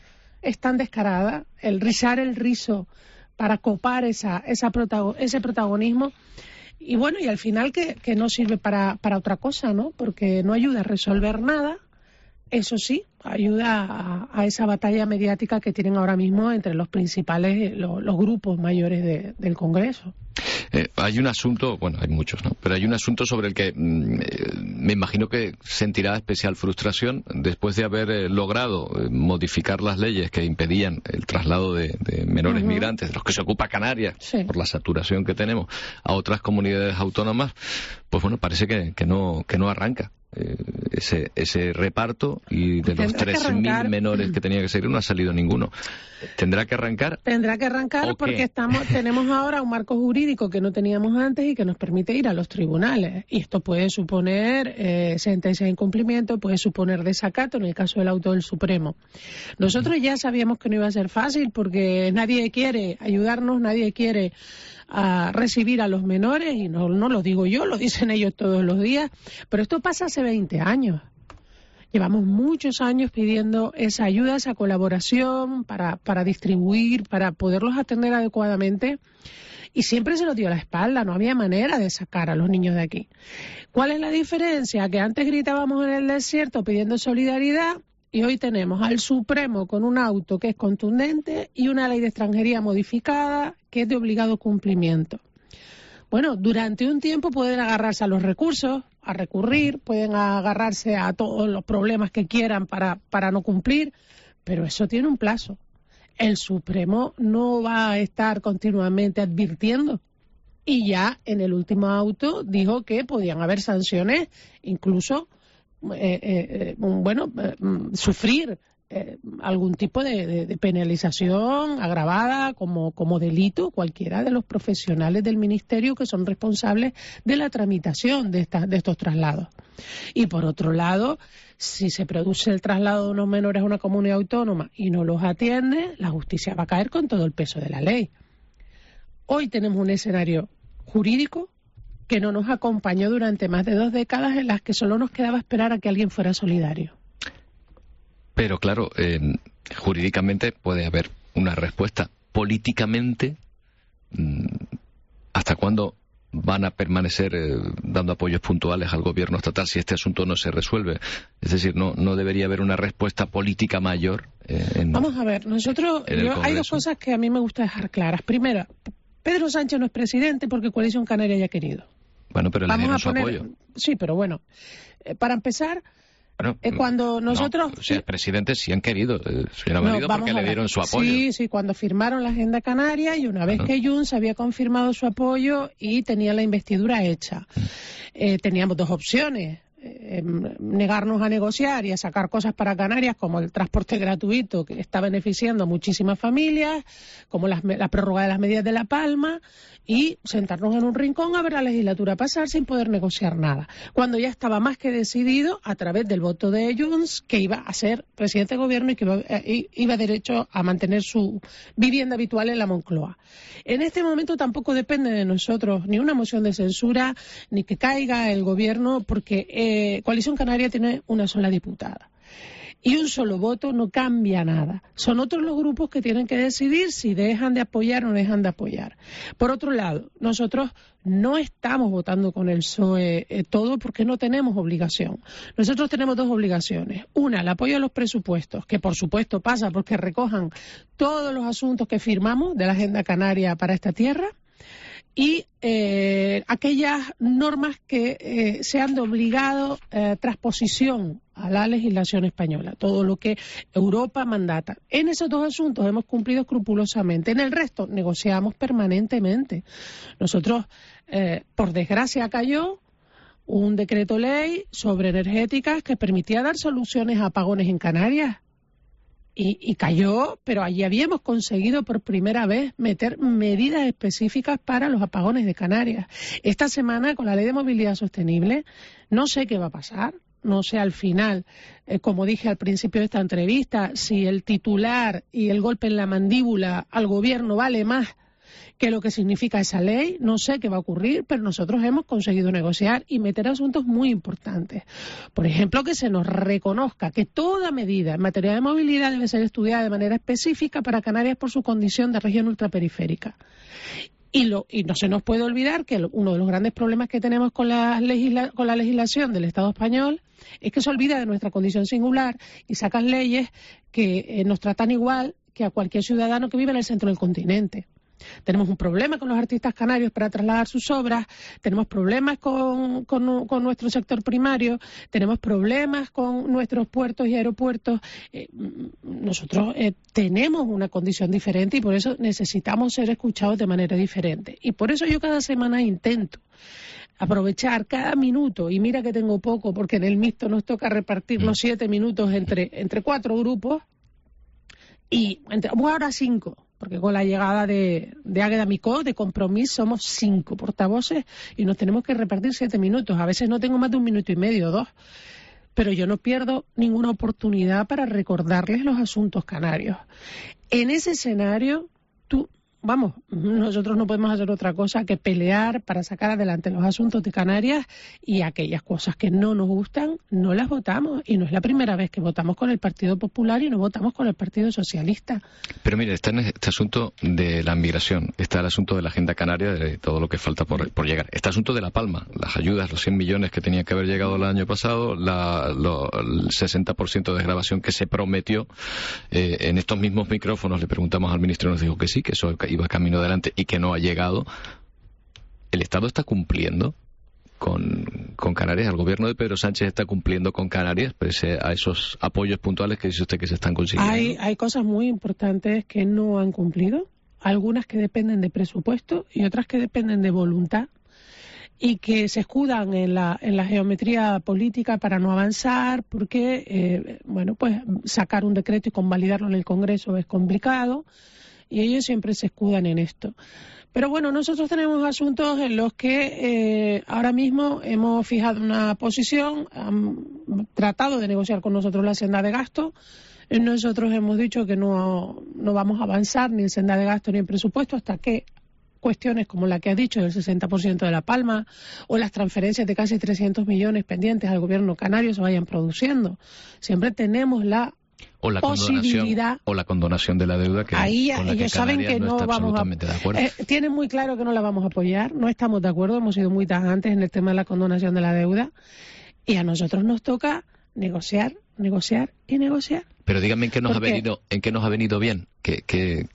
el rizar el rizo para copar ese protagonismo. Y bueno, y al final que no sirve para otra cosa, ¿no? Porque no ayuda a resolver nada. Eso sí, ayuda a esa batalla mediática que tienen ahora mismo entre los principales, los grupos mayores del Congreso. Hay un asunto, bueno, hay muchos, ¿no? Pero hay un asunto sobre el que me imagino que sentirá especial frustración después de haber logrado modificar las leyes que impedían el traslado de menores migrantes, de los que se ocupa Canarias, por la saturación que tenemos, a otras comunidades autónomas. Pues bueno, parece que no arranca. Ese reparto, y de los 3.000 menores que tenía que salir no ha salido ninguno. ¿Tendrá que arrancar? Tendrá que arrancar porque tenemos ahora un marco jurídico que no teníamos antes y que nos permite ir a los tribunales. Y esto puede suponer sentencia de incumplimiento, puede suponer desacato en el caso del auto del Supremo. Nosotros ya sabíamos que no iba a ser fácil porque nadie quiere ayudarnos, nadie quiere a recibir a los menores, y no lo digo yo, lo dicen ellos todos los días, pero esto pasa hace 20 años. Llevamos muchos años pidiendo esa ayuda, esa colaboración para distribuir, para poderlos atender adecuadamente, y siempre se nos dio la espalda, no había manera de sacar a los niños de aquí. ¿Cuál es la diferencia? Que antes gritábamos en el desierto pidiendo solidaridad, y hoy tenemos al Supremo con un auto que es contundente y una ley de extranjería modificada que es de obligado cumplimiento. Bueno, durante un tiempo pueden agarrarse a los recursos, a recurrir, pueden agarrarse a todos los problemas que quieran para no cumplir, pero eso tiene un plazo. El Supremo no va a estar continuamente advirtiendo. Y ya en el último auto dijo que podían haber sanciones, incluso sufrir algún tipo de penalización agravada como delito cualquiera de los profesionales del Ministerio que son responsables de la tramitación de estos traslados. Y por otro lado, si se produce el traslado de unos menores a una comunidad autónoma y no los atiende, la justicia va a caer con todo el peso de la ley. Hoy tenemos un escenario jurídico que no nos acompañó durante más de 2 décadas, en las que solo nos quedaba esperar a que alguien fuera solidario. Pero claro, jurídicamente puede haber una respuesta. Políticamente, ¿hasta cuándo van a permanecer dando apoyos puntuales al gobierno estatal si este asunto no se resuelve? Es decir, no debería haber una respuesta política mayor. Vamos a ver, hay 2 cosas que a mí me gusta dejar claras. Primera, Pedro Sánchez no es presidente porque Coalición Canaria haya querido. Bueno, pero le dieron su apoyo. Sí, pero bueno, para empezar, cuando nosotros... presidentes sí han querido, señora Valido, porque le dieron su apoyo. Sí, cuando firmaron la Agenda Canaria, y una vez que Junts había confirmado su apoyo y tenía la investidura hecha. Teníamos 2 opciones. negarnos a negociar y a sacar cosas para Canarias, como el transporte gratuito, que está beneficiando a muchísimas familias, como la prórroga de las medidas de La Palma, y sentarnos en un rincón a ver la legislatura pasar sin poder negociar nada, cuando ya estaba más que decidido, a través del voto de Junts, que iba a ser presidente de gobierno y que iba derecho a mantener su vivienda habitual en la Moncloa. En este momento tampoco depende de nosotros ni una moción de censura, ni que caiga el gobierno, porque Coalición Canaria tiene una sola diputada. Y un solo voto no cambia nada. Son otros los grupos que tienen que decidir si dejan de apoyar o no dejan de apoyar. Por otro lado, nosotros no estamos votando con el PSOE todo porque no tenemos obligación. Nosotros tenemos dos obligaciones. Una, el apoyo a los presupuestos, que por supuesto pasa porque recojan todos los asuntos que firmamos de la Agenda Canaria para esta tierra, y aquellas normas que sean de obligado transposición a la legislación española, todo lo que Europa mandata. En esos dos asuntos hemos cumplido escrupulosamente. En el resto negociamos permanentemente. Nosotros, por desgracia, cayó un decreto ley sobre energéticas que permitía dar soluciones a apagones en Canarias. Y cayó, pero allí habíamos conseguido por primera vez meter medidas específicas para los apagones de Canarias. Esta semana, con la Ley de Movilidad Sostenible, no sé qué va a pasar. No sé al final, como dije al principio de esta entrevista, si el titular y el golpe en la mandíbula al gobierno vale más que lo que significa esa ley. No sé qué va a ocurrir, pero nosotros hemos conseguido negociar y meter asuntos muy importantes. Por ejemplo, que se nos reconozca que toda medida en materia de movilidad debe ser estudiada de manera específica para Canarias por su condición de región ultraperiférica. Y no se nos puede olvidar que uno de los grandes problemas que tenemos con la legislación del Estado español es que se olvida de nuestra condición singular y sacan leyes que nos tratan igual que a cualquier ciudadano que vive en el centro del continente. Tenemos un problema con los artistas canarios para trasladar sus obras, tenemos problemas con nuestro sector primario, tenemos problemas con nuestros puertos y aeropuertos. Nosotros tenemos una condición diferente y por eso necesitamos ser escuchados de manera diferente. Y por eso yo cada semana intento aprovechar cada minuto, y mira que tengo poco porque en el mixto nos toca repartir los 7 minutos entre 4 grupos, y ahora 5. Porque con la llegada de Águeda Micó, de Compromís, somos 5 portavoces y nos tenemos que repartir 7 minutos. A veces no tengo más de 1 minuto y medio, 2. Pero yo no pierdo ninguna oportunidad para recordarles los asuntos canarios. En ese escenario, nosotros no podemos hacer otra cosa que pelear para sacar adelante los asuntos de Canarias, y aquellas cosas que no nos gustan no las votamos, y no es la primera vez que votamos con el Partido Popular y no votamos con el Partido Socialista. Pero mire, está en este asunto de la migración, está el asunto de la Agenda Canaria, de todo lo que falta por llegar, está el asunto de La Palma, las ayudas, los 100 millones que tenían que haber llegado el año pasado, el 60% de desgravación que se prometió. En estos mismos micrófonos le preguntamos al ministro y nos dijo que sí, que eso iba camino adelante y que no ha llegado. ¿El Estado está cumpliendo con Canarias? ¿El gobierno de Pedro Sánchez está cumpliendo con Canarias pese a esos apoyos puntuales que dice usted que se están consiguiendo? Hay cosas muy importantes que no han cumplido, algunas que dependen de presupuesto y otras que dependen de voluntad, y que se escudan en la geometría política para no avanzar, porque pues sacar un decreto y convalidarlo en el Congreso es complicado, y ellos siempre se escudan en esto. Pero bueno, nosotros tenemos asuntos en los que ahora mismo hemos fijado una posición, han tratado de negociar con nosotros la senda de gasto. Nosotros hemos dicho que no vamos a avanzar ni en senda de gasto ni en presupuesto hasta que cuestiones como la que ha dicho del 60% de La Palma o las transferencias de casi 300 millones pendientes al gobierno canario se vayan produciendo. Siempre tenemos la posibilidad, o la condonación de la deuda, que ahí con la ellos que saben que no no está vamos absolutamente de acuerdo. Tienen muy claro que no la vamos a apoyar, no estamos de acuerdo, hemos sido muy tajantes en el tema de la condonación de la deuda, y a nosotros nos toca negociar y negociar. Pero díganme en qué nos ha venido bien, qué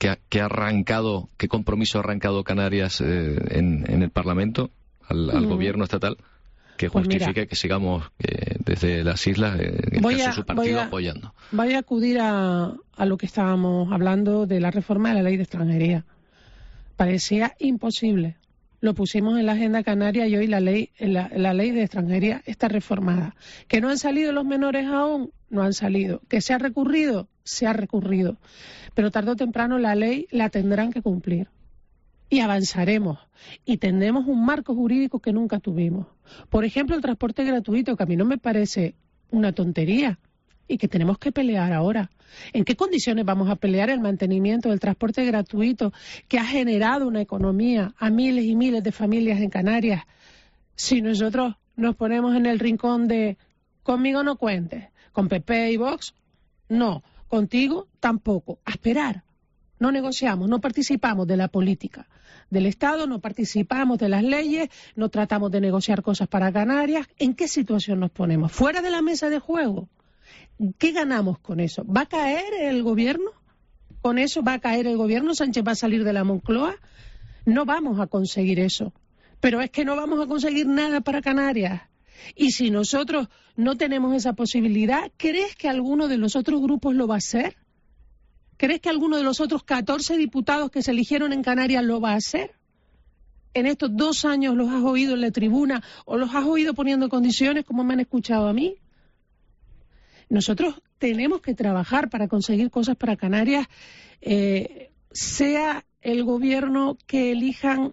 compromiso ha arrancado Canarias en el Parlamento al gobierno estatal, que justifique que sigamos desde las islas, en caso de su partido, apoyando. Voy a acudir a lo que estábamos hablando de la reforma de la ley de extranjería. Parecía imposible lo pusimos en la agenda canaria y hoy la ley de extranjería está reformada. ¿Que no han salido los menores aún? No han salido. ¿Que se ha recurrido? Se ha recurrido. Pero tarde o temprano la ley la tendrán que cumplir. Y avanzaremos. Y tendremos un marco jurídico que nunca tuvimos. Por ejemplo, el transporte gratuito, que a mí no me parece una tontería y que tenemos que pelear ahora. ¿En qué condiciones vamos a pelear el mantenimiento del transporte gratuito que ha generado una economía a miles y miles de familias en Canarias si nosotros nos ponemos en el rincón de conmigo no cuentes, con PP y Vox? No, contigo tampoco. A esperar. No negociamos, no participamos de la política del Estado, no participamos de las leyes, no tratamos de negociar cosas para Canarias. ¿En qué situación nos ponemos? ¿Fuera de la mesa de juego? ¿Qué ganamos con eso? ¿Va a caer el gobierno? ¿Con eso va a caer el gobierno? ¿Sánchez va a salir de la Moncloa? No vamos a conseguir eso. Pero es que no vamos a conseguir nada para Canarias. Y si nosotros no tenemos esa posibilidad, ¿crees que alguno de los otros grupos lo va a hacer? ¿Crees que alguno de los otros 14 diputados que se eligieron en Canarias lo va a hacer? ¿En estos 2 años los has oído en la tribuna o los has oído poniendo condiciones como me han escuchado a mí? Nosotros tenemos que trabajar para conseguir cosas para Canarias, sea el gobierno que elijan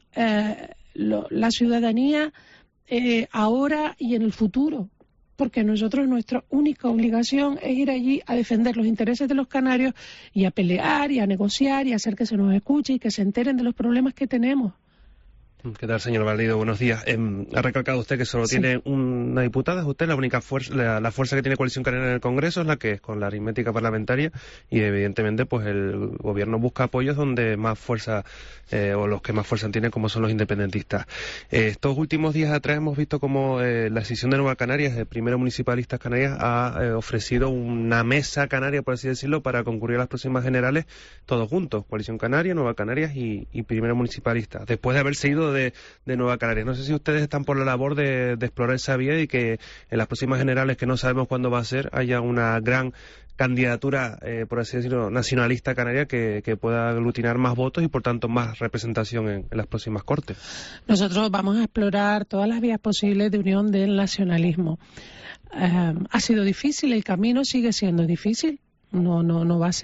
la ciudadanía ahora y en el futuro. Porque nosotros nuestra única obligación es ir allí a defender los intereses de los canarios y a pelear y a negociar y a hacer que se nos escuche y que se enteren de los problemas que tenemos. ¿Qué tal, señor Valido? Buenos días. Ha recalcado usted que solo tiene una diputada. Es usted la única fuerza, la fuerza que tiene Coalición Canaria en el Congreso es la que es, con la aritmética parlamentaria, y evidentemente pues el gobierno busca apoyos donde más fuerza, o los que más fuerza tienen, como son los independentistas. Estos últimos días atrás hemos visto como la decisión de Nueva Canarias, el Primero Municipalistas Canarias, ha ofrecido una mesa canaria, por así decirlo, para concurrir a las próximas generales, todos juntos, Coalición Canaria, Nueva Canarias y Primero Municipalistas, después de haberse ido de Nueva Canarias. No sé si ustedes están por la labor de explorar esa vía y que en las próximas generales, que no sabemos cuándo va a ser, haya una gran candidatura, por así decirlo, nacionalista canaria que pueda aglutinar más votos y por tanto más representación en las próximas Cortes. Nosotros vamos a explorar todas las vías posibles de unión del nacionalismo. Ha sido difícil, el camino sigue siendo difícil, no va a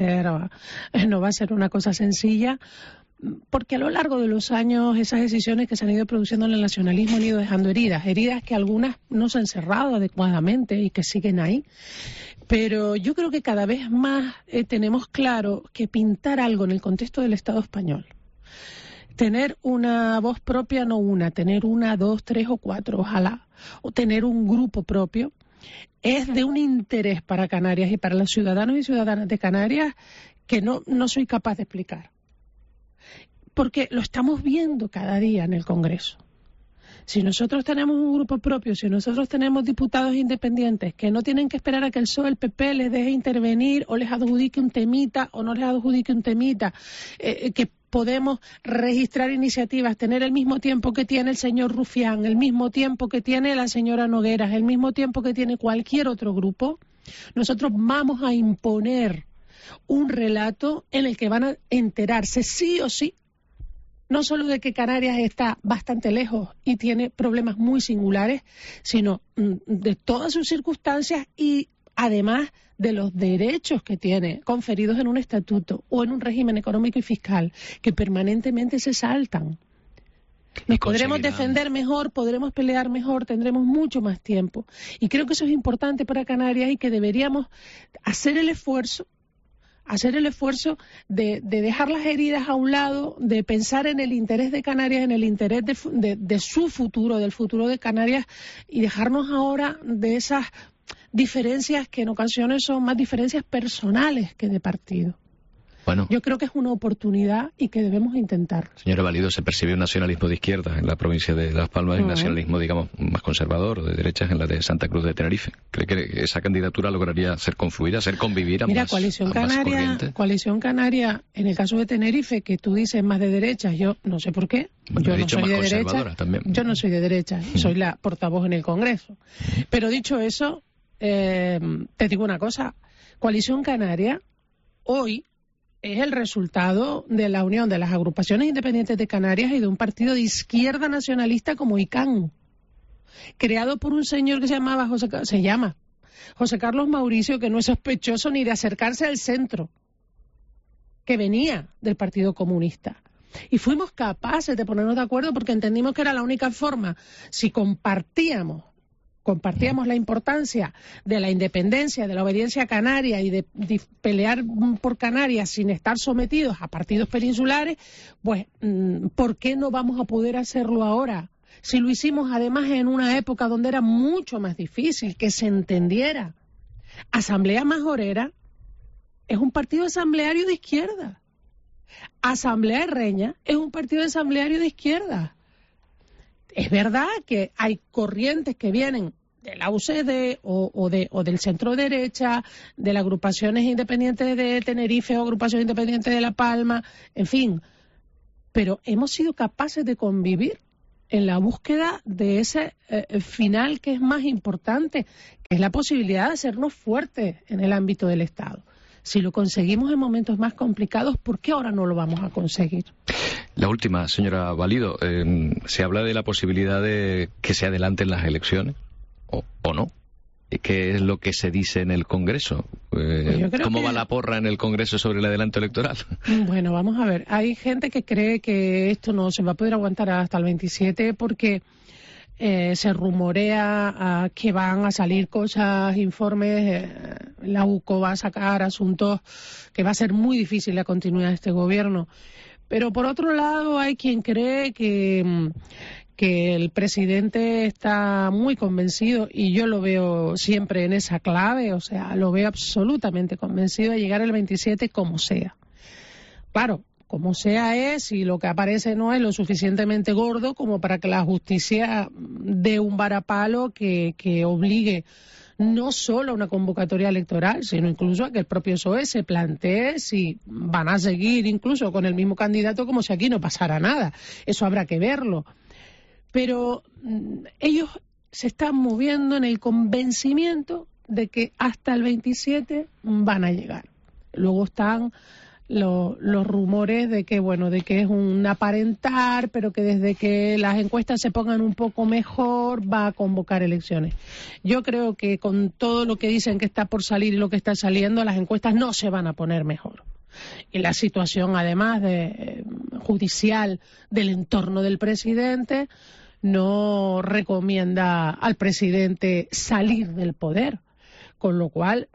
ser una cosa sencilla, porque a lo largo de los años esas decisiones que se han ido produciendo en el nacionalismo han ido dejando heridas que algunas no se han cerrado adecuadamente y que siguen ahí. Pero yo creo que cada vez más tenemos claro que pintar algo en el contexto del Estado español, tener una voz propia, no una, tener 1, 2, 3 o 4, ojalá, o tener un grupo propio, es de un interés para Canarias y para los ciudadanos y ciudadanas de Canarias que no soy capaz de explicar. Porque lo estamos viendo cada día en el Congreso. Si nosotros tenemos un grupo propio, si nosotros tenemos diputados independientes que no tienen que esperar a que el PSOE, el PP les deje intervenir o les adjudique un temita o no les adjudique un temita, que podemos registrar iniciativas, tener el mismo tiempo que tiene el señor Rufián, el mismo tiempo que tiene la señora Nogueras, el mismo tiempo que tiene cualquier otro grupo, nosotros vamos a imponer un relato en el que van a enterarse sí o sí, no solo de que Canarias está bastante lejos y tiene problemas muy singulares, sino de todas sus circunstancias y además de los derechos que tiene conferidos en un estatuto o en un régimen económico y fiscal que permanentemente se saltan. Nos podremos defender mejor, podremos pelear mejor, tendremos mucho más tiempo. Y creo que eso es importante para Canarias y que deberíamos hacer el esfuerzo de dejar las heridas a un lado, de pensar en el interés de Canarias, en el interés de su futuro, del futuro de Canarias, y dejarnos ahora de esas diferencias que en ocasiones son más diferencias personales que de partido. Bueno, yo creo que es una oportunidad y que debemos intentar. Señora Valido, se percibe un nacionalismo de izquierda en la provincia de Las Palmas y un nacionalismo, digamos, más conservador, de derechas en la de Santa Cruz de Tenerife. ¿Cree que esa candidatura lograría ser confluida, ser convivir ambas corrientes? Coalición Canaria, en el caso de Tenerife, que tú dices más de derechas, yo no sé por qué. Bueno, yo no soy de derecha. También. Yo no soy de derecha, soy la portavoz en el Congreso. Pero dicho eso, te digo una cosa. Coalición Canaria, hoy, es el resultado de la unión de las agrupaciones independientes de Canarias y de un partido de izquierda nacionalista como ICANN, creado por un señor que se llama José Carlos Mauricio, que no es sospechoso ni de acercarse al centro, que venía del Partido Comunista. Y fuimos capaces de ponernos de acuerdo porque entendimos que era la única forma, si compartíamos la importancia de la independencia, de la obediencia canaria y de pelear por Canarias sin estar sometidos a partidos peninsulares, pues ¿por qué no vamos a poder hacerlo ahora? Si lo hicimos además en una época donde era mucho más difícil que se entendiera. Asamblea Majorera es un partido asambleario de izquierda. Asamblea Herreña es un partido asambleario de izquierda. Es verdad que hay corrientes que vienen de la UCD o del centro derecha, de las agrupaciones independientes de Tenerife o agrupaciones independientes de La Palma, en fin. Pero hemos sido capaces de convivir en la búsqueda de ese final que es más importante, que es la posibilidad de hacernos fuertes en el ámbito del Estado. Si lo conseguimos en momentos más complicados, ¿por qué ahora no lo vamos a conseguir? La última, señora Valido. Se habla de la posibilidad de que se adelanten las elecciones, o no. ¿Qué es lo que se dice en el Congreso? ¿Cómo va la porra en el Congreso sobre el adelanto electoral? Bueno, vamos a ver. Hay gente que cree que esto no se va a poder aguantar hasta el 27 porque se rumorea que van a salir cosas, informes, la UCO va a sacar asuntos que va a ser muy difícil la continuidad de este gobierno. Pero por otro lado hay quien cree que el presidente está muy convencido, y yo lo veo siempre en esa clave, o sea, lo veo absolutamente convencido de llegar el 27 como sea. Claro, como sea es, y lo que aparece no es lo suficientemente gordo como para que la justicia dé un varapalo que obligue no solo a una convocatoria electoral, sino incluso a que el propio PSOE se plantee si van a seguir incluso con el mismo candidato como si aquí no pasara nada. Eso habrá que verlo. Pero ellos se están moviendo en el convencimiento de que hasta el 27 van a llegar. Luego están los rumores de que, bueno, de que es un aparentar, pero que desde que las encuestas se pongan un poco mejor va a convocar elecciones. Yo creo que con todo lo que dicen que está por salir y lo que está saliendo, las encuestas no se van a poner mejor. Y la situación, además, judicial del entorno del presidente no recomienda al presidente salir del poder, con lo cual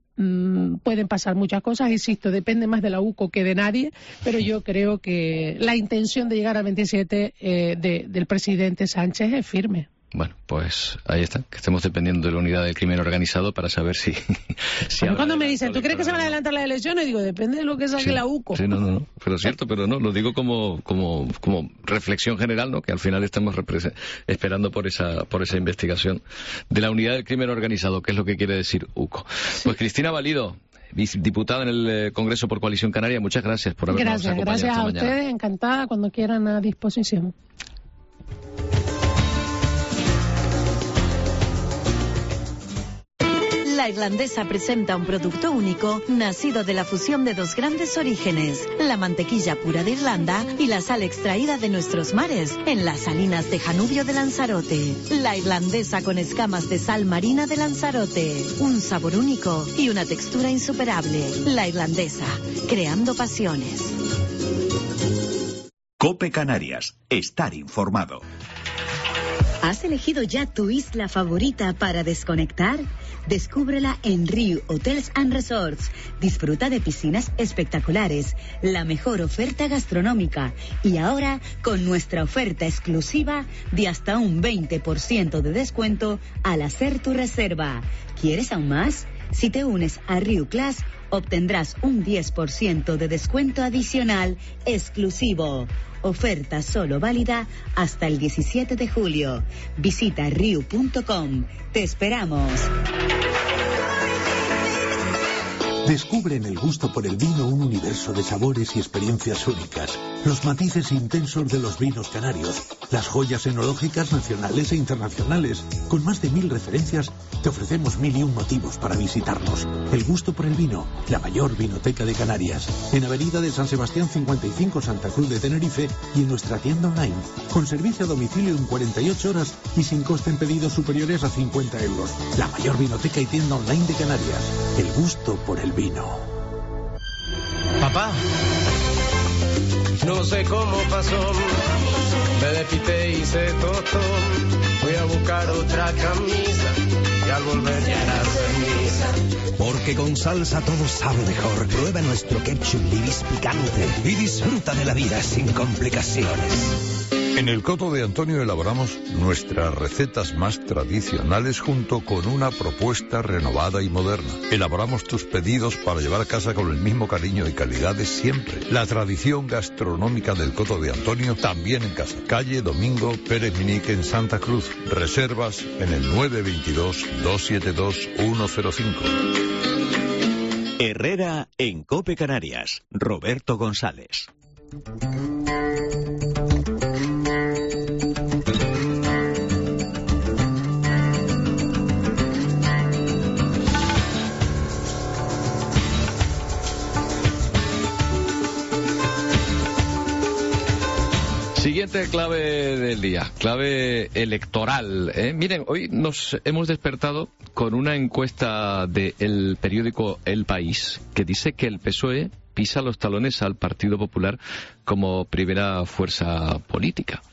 pueden pasar muchas cosas, insisto, depende más de la UCO que de nadie, pero yo creo que la intención de llegar al 27 del presidente Sánchez es firme. Bueno, pues ahí está, que estemos dependiendo de la unidad del crimen organizado para saber si cuando me dicen, ¿tú crees que se van a adelantar las elecciones? Digo, depende de lo que saque la UCO. Sí, no, pero es cierto, pero no, lo digo como reflexión general, ¿no? Que al final estamos esperando por esa investigación de la unidad del crimen organizado, que es lo que quiere decir UCO. Pues Cristina Valido, diputada en el Congreso por Coalición Canaria, muchas gracias por habernos acompañado esta mañana. Gracias a ustedes, encantada, cuando quieran a disposición. La Irlandesa presenta un producto único nacido de la fusión de dos grandes orígenes, la mantequilla pura de Irlanda y la sal extraída de nuestros mares en las salinas de Janubio de Lanzarote. La Irlandesa con escamas de sal marina de Lanzarote, un sabor único y una textura insuperable. La Irlandesa, creando pasiones. COPE Canarias, estar informado. ¿Has elegido ya tu isla favorita para desconectar? Descúbrela en Riu Hotels and Resorts. Disfruta de piscinas espectaculares, la mejor oferta gastronómica y ahora con nuestra oferta exclusiva de hasta un 20% de descuento al hacer tu reserva. ¿Quieres aún más? Si te unes a Riu Class, obtendrás un 10% de descuento adicional exclusivo. Oferta solo válida hasta el 17 de julio. Visita riu.com. Te esperamos. Descubre en el gusto por el vino un universo de sabores y experiencias únicas. Los matices intensos de los vinos canarios. Las joyas enológicas nacionales e internacionales. Con más de 1000 referencias, te ofrecemos 1001 motivos para visitarnos. El gusto por el vino, la mayor vinoteca de Canarias. En Avenida de San Sebastián 55, Santa Cruz de Tenerife, y en nuestra tienda online. Con servicio a domicilio en 48 horas y sin coste en pedidos superiores a 50 euros. La mayor vinoteca y tienda online de Canarias. El gusto por el vino. Papá, no sé cómo pasó, me despité y hice tostón, voy a buscar otra camisa y al volver ya era ceniza. Porque con salsa todo sabe mejor. Prueba nuestro ketchup Libis picante y disfruta de la vida sin complicaciones. En el Coto de Antonio elaboramos nuestras recetas más tradicionales junto con una propuesta renovada y moderna. Elaboramos tus pedidos para llevar a casa con el mismo cariño y calidad de siempre. La tradición gastronómica del Coto de Antonio también en casa. Calle Domingo Pérez Minique en Santa Cruz. Reservas en el 922-272-105. Herrera en COPE Canarias. Roberto González. Siguiente clave del día, clave electoral. Miren, hoy nos hemos despertado con una encuesta del periódico El País que dice que el PSOE pisa los talones al Partido Popular como primera fuerza política.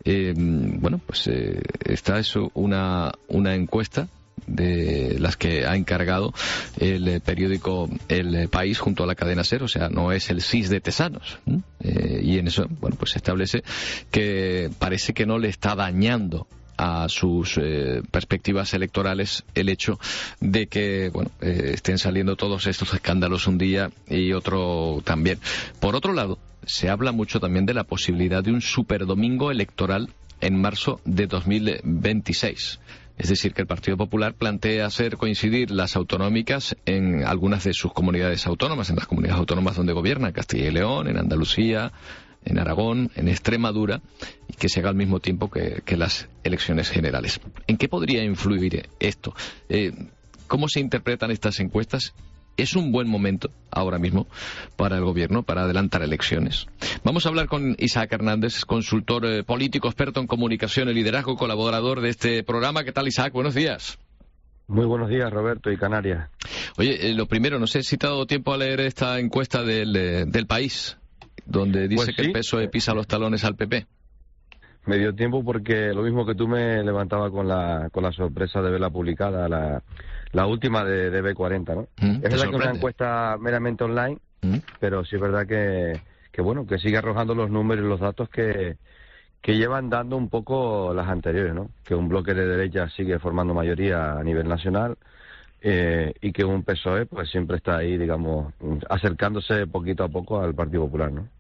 Esta es una encuesta de las que ha encargado el periódico El País junto a la cadena SER, o sea, no es el CIS de Tesanos. Y en eso, se establece que parece que no le está dañando a sus perspectivas electorales el hecho de que estén saliendo todos estos escándalos un día y otro también. Por otro lado, se habla mucho también de la posibilidad de un superdomingo electoral en marzo de 2026. Es decir, que el Partido Popular plantea hacer coincidir las autonómicas en algunas de sus comunidades autónomas, en las comunidades autónomas donde gobierna, Castilla y León, en Andalucía, en Aragón, en Extremadura, y que se haga al mismo tiempo que las elecciones generales. ¿En qué podría influir esto? ¿Cómo se interpretan estas encuestas? ¿Es un buen momento ahora mismo para el gobierno para adelantar elecciones? Vamos a hablar con Isaac Hernández, consultor político, experto en comunicación y liderazgo, colaborador de este programa. ¿Qué tal, Isaac? Buenos días. Muy buenos días, Roberto y Canarias. Oye, lo primero, no sé si te ha dado tiempo a leer esta encuesta del País, donde dice que el PSOE pisa los talones al PP. Me dio tiempo porque lo mismo que tú me levantaba con la sorpresa de verla publicada, la última de B40, ¿no? Es verdad que es una encuesta meramente online, pero sí es verdad que sigue arrojando los números y los datos que llevan dando un poco las anteriores, ¿no? Que un bloque de derecha sigue formando mayoría a nivel nacional y que un PSOE pues siempre está ahí, digamos, acercándose poquito a poco al Partido Popular, ¿no?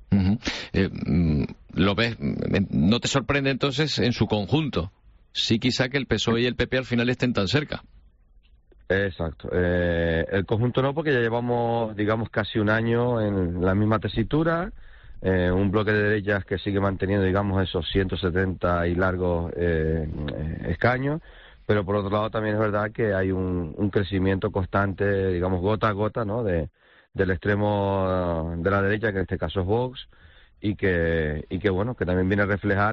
¿Lo ves? ¿No te sorprende entonces en su conjunto? Sí, quizá que el PSOE y el PP al final estén tan cerca. Exacto. El conjunto no, porque ya llevamos, digamos, casi un año en la misma tesitura, un bloque de derechas que sigue manteniendo, digamos, esos 170 y largos escaños, pero por otro lado también es verdad que hay un crecimiento constante, digamos, gota a gota, ¿no?, del extremo de la derecha, que en este caso es Vox, y que también viene a reflejar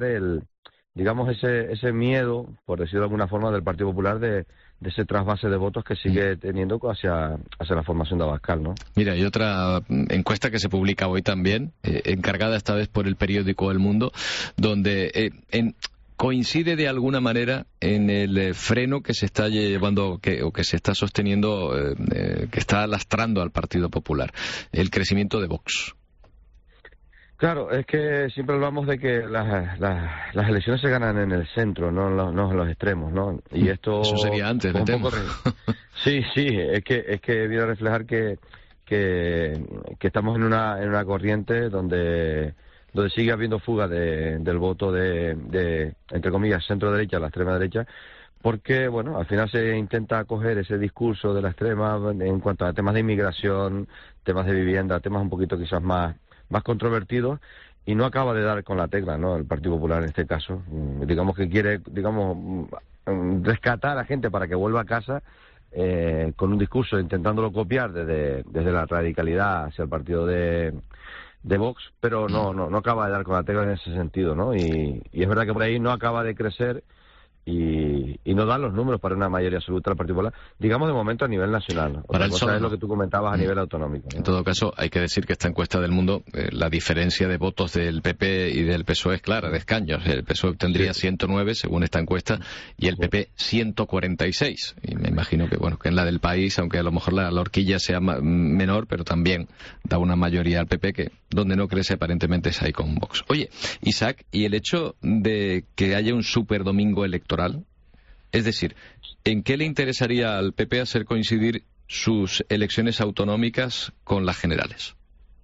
ese miedo, por decirlo de alguna forma, del Partido Popular de ese trasvase de votos que sigue teniendo hacia la formación de Abascal, ¿no? Mira, hay otra encuesta que se publica hoy también, encargada esta vez por el periódico El Mundo, donde coincide de alguna manera en el freno que se está llevando o que se está sosteniendo, que está lastrando al Partido Popular, el crecimiento de Vox. Claro, es que siempre hablamos de que las elecciones se ganan en el centro, no en los extremos, ¿no? Y esto eso sería antes del tema. Sí, es que viene a reflejar que estamos en una corriente donde sigue habiendo fuga del voto de entre comillas centro derecha a la extrema derecha, porque al final se intenta acoger ese discurso de la extrema en cuanto a temas de inmigración, temas de vivienda, temas un poquito quizás más controvertidos, y no acaba de dar con la tecla, ¿no? El Partido Popular en este caso, digamos que quiere, rescatar a la gente para que vuelva a casa, con un discurso intentándolo copiar desde la radicalidad hacia el partido de Vox, pero no acaba de dar con la tecla en ese sentido, ¿no? Y es verdad que por ahí no acaba de crecer y no dan los números para una mayoría absoluta del Partido Popular, digamos de momento a nivel nacional, ¿no? Otra cosa es lo que tú comentabas a nivel autonómico, ¿no? En todo caso, hay que decir que esta encuesta del Mundo, la diferencia de votos del PP y del PSOE es clara, de escaños. El PSOE obtendría 109 según esta encuesta y el PP 146. Y me imagino que que en la del País, aunque a lo mejor la horquilla sea menor, pero también da una mayoría al PP, que donde no crece aparentemente es ahí con Vox. Oye, Isaac, ¿y el hecho de que haya un superdomingo electoral? Es decir, ¿en qué le interesaría al PP hacer coincidir sus elecciones autonómicas con las generales?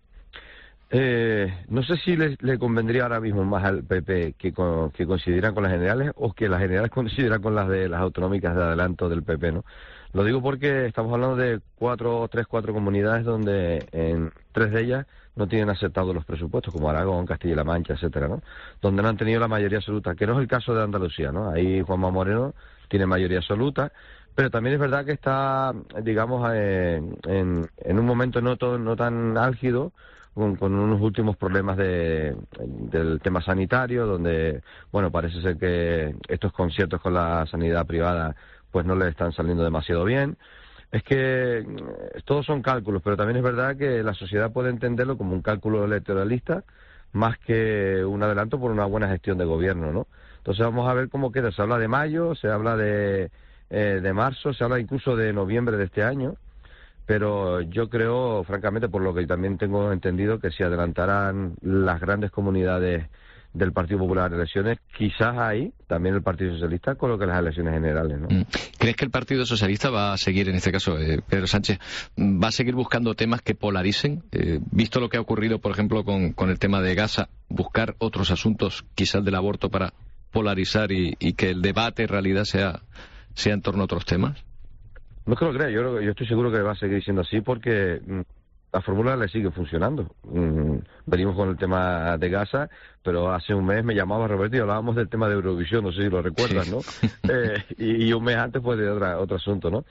No sé si le convendría ahora mismo más al PP que coincidieran con las generales o que las generales coincidieran con las de las autonómicas de adelanto del PP, ¿no? Lo digo porque estamos hablando de cuatro comunidades donde en 3 de ellas no tienen aceptados los presupuestos, como Aragón, Castilla-La Mancha, etcétera, ¿no? Donde no han tenido la mayoría absoluta, que no es el caso de Andalucía, ¿no? Ahí Juanma Moreno tiene mayoría absoluta, pero también es verdad que está, digamos, en un momento no tan álgido, con unos últimos problemas del tema sanitario, donde, parece ser que estos conciertos con la sanidad privada pues no le están saliendo demasiado bien. Es que todos son cálculos, pero también es verdad que la sociedad puede entenderlo como un cálculo electoralista más que un adelanto por una buena gestión de gobierno, ¿no? Entonces vamos a ver cómo queda. Se habla de mayo, se habla de marzo, se habla incluso de noviembre de este año, pero yo creo, francamente, por lo que también tengo entendido, que si adelantaran las grandes comunidades del Partido Popular elecciones, quizás ahí también el Partido Socialista coloque las elecciones generales, ¿no? ¿Crees que el Partido Socialista va a seguir, en este caso, Pedro Sánchez, va a seguir buscando temas que polaricen? Visto lo que ha ocurrido, por ejemplo, con el tema de Gaza, buscar otros asuntos, quizás del aborto, para polarizar y que el debate en realidad sea en torno a otros temas. No es que lo crea, yo estoy seguro que va a seguir siendo así porque la fórmula le sigue funcionando. Venimos con el tema de Gaza, pero hace un mes me llamaba Roberto y hablábamos del tema de Eurovisión, no sé si lo recuerdas, ¿no? Y un mes antes pues de otro asunto, ¿no?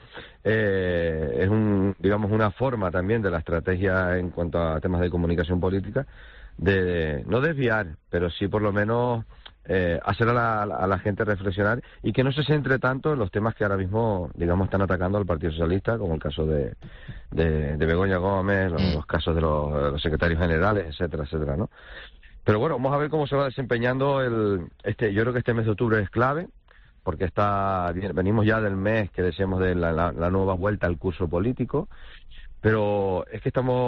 Es digamos una forma también de la estrategia en cuanto a temas de comunicación política, de no desviar, pero sí por lo menos hacer a la gente reflexionar y que no se centre tanto en los temas que ahora mismo, digamos, están atacando al Partido Socialista, como el caso de Begoña Gómez, los casos de los secretarios generales, etcétera, etcétera, ¿no? Pero bueno, vamos a ver cómo se va desempeñando yo creo que este mes de octubre es clave, porque venimos ya del mes que decíamos de la nueva vuelta al curso político. Pero es que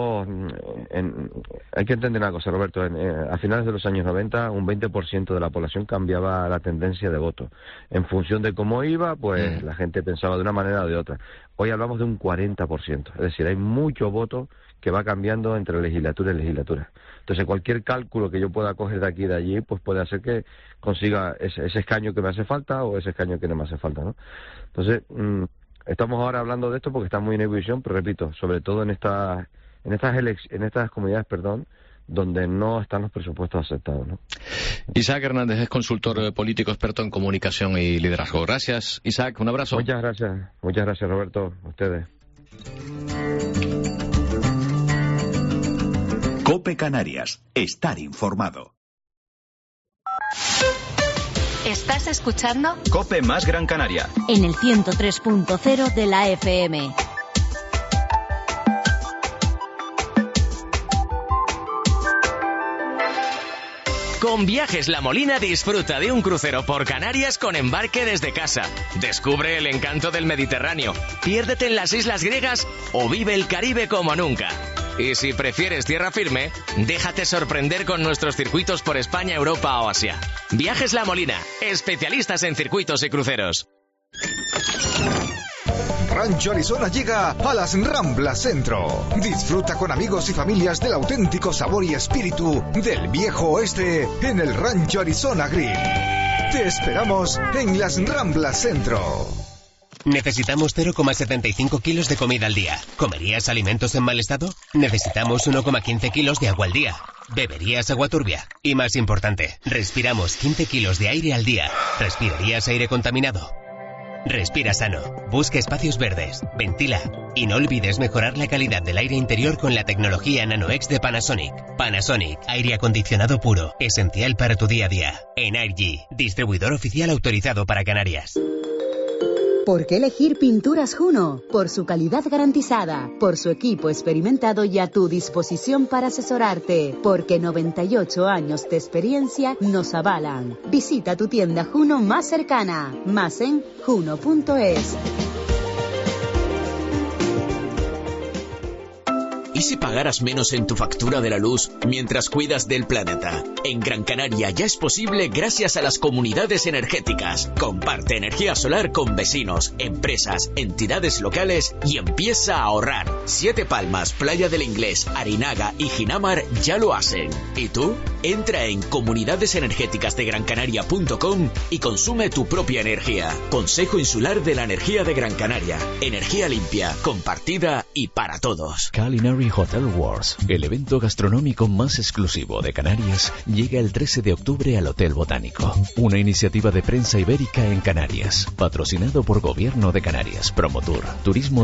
hay que entender una cosa, Roberto, a finales de los años 90 un 20% de la población cambiaba la tendencia de voto. En función de cómo iba, pues la gente pensaba de una manera o de otra. Hoy hablamos de un 40%, es decir, hay mucho voto que va cambiando entre legislatura y legislatura. Entonces cualquier cálculo que yo pueda coger de aquí y de allí, pues puede hacer que consiga ese escaño que me hace falta o ese escaño que no me hace falta, ¿no? Entonces estamos ahora hablando de esto porque está muy en ebullición, pero repito, sobre todo en estas comunidades, donde no están los presupuestos aceptados, ¿no? Isaac Hernández es consultor político, experto en comunicación y liderazgo. Gracias, Isaac, un abrazo. Muchas gracias, Roberto, a ustedes. COPE Canarias, estar informado. ¿Estás escuchando? COPE más Gran Canaria. En el 103.0 de la FM. Con Viajes La Molina disfruta de un crucero por Canarias con embarque desde casa. Descubre el encanto del Mediterráneo, piérdete en las islas griegas o vive el Caribe como nunca. Y si prefieres tierra firme, déjate sorprender con nuestros circuitos por España, Europa o Asia. Viajes La Molina, especialistas en circuitos y cruceros. Rancho Arizona llega a las Ramblas Centro. Disfruta con amigos y familias del auténtico sabor y espíritu del viejo oeste en el Rancho Arizona Grill. Te esperamos en las Ramblas Centro. Necesitamos 0,75 kilos de comida al día. ¿Comerías alimentos en mal estado? Necesitamos 1,15 kilos de agua al día. ¿Beberías agua turbia? Y más importante, respiramos 15 kilos de aire al día. ¿Respirarías aire contaminado? Respira sano, busca espacios verdes, ventila y no olvides mejorar la calidad del aire interior con la tecnología NanoX de Panasonic. Panasonic, aire acondicionado puro, esencial para tu día a día. Energy, distribuidor oficial autorizado para Canarias. ¿Por qué elegir Pinturas Juno? Por su calidad garantizada, por su equipo experimentado y a tu disposición para asesorarte, porque 98 años de experiencia nos avalan. Visita tu tienda Juno más cercana, más en juno.es. ¿Y si pagaras menos en tu factura de la luz mientras cuidas del planeta? En Gran Canaria ya es posible gracias a las comunidades energéticas. Comparte energía solar con vecinos, empresas, entidades locales y empieza a ahorrar. Siete Palmas, Playa del Inglés, Arinaga y Ginamar ya lo hacen. ¿Y tú? Entra en comunidadsenergéticasdegrancanaria.com y consume tu propia energía. Consejo Insular de la Energía de Gran Canaria. Energía limpia, compartida y para todos. Culinary Hotel Wars, el evento gastronómico más exclusivo de Canarias, llega el 13 de octubre al Hotel Botánico. Una iniciativa de prensa ibérica en Canarias, patrocinado por Gobierno de Canarias, Promotur, Turismo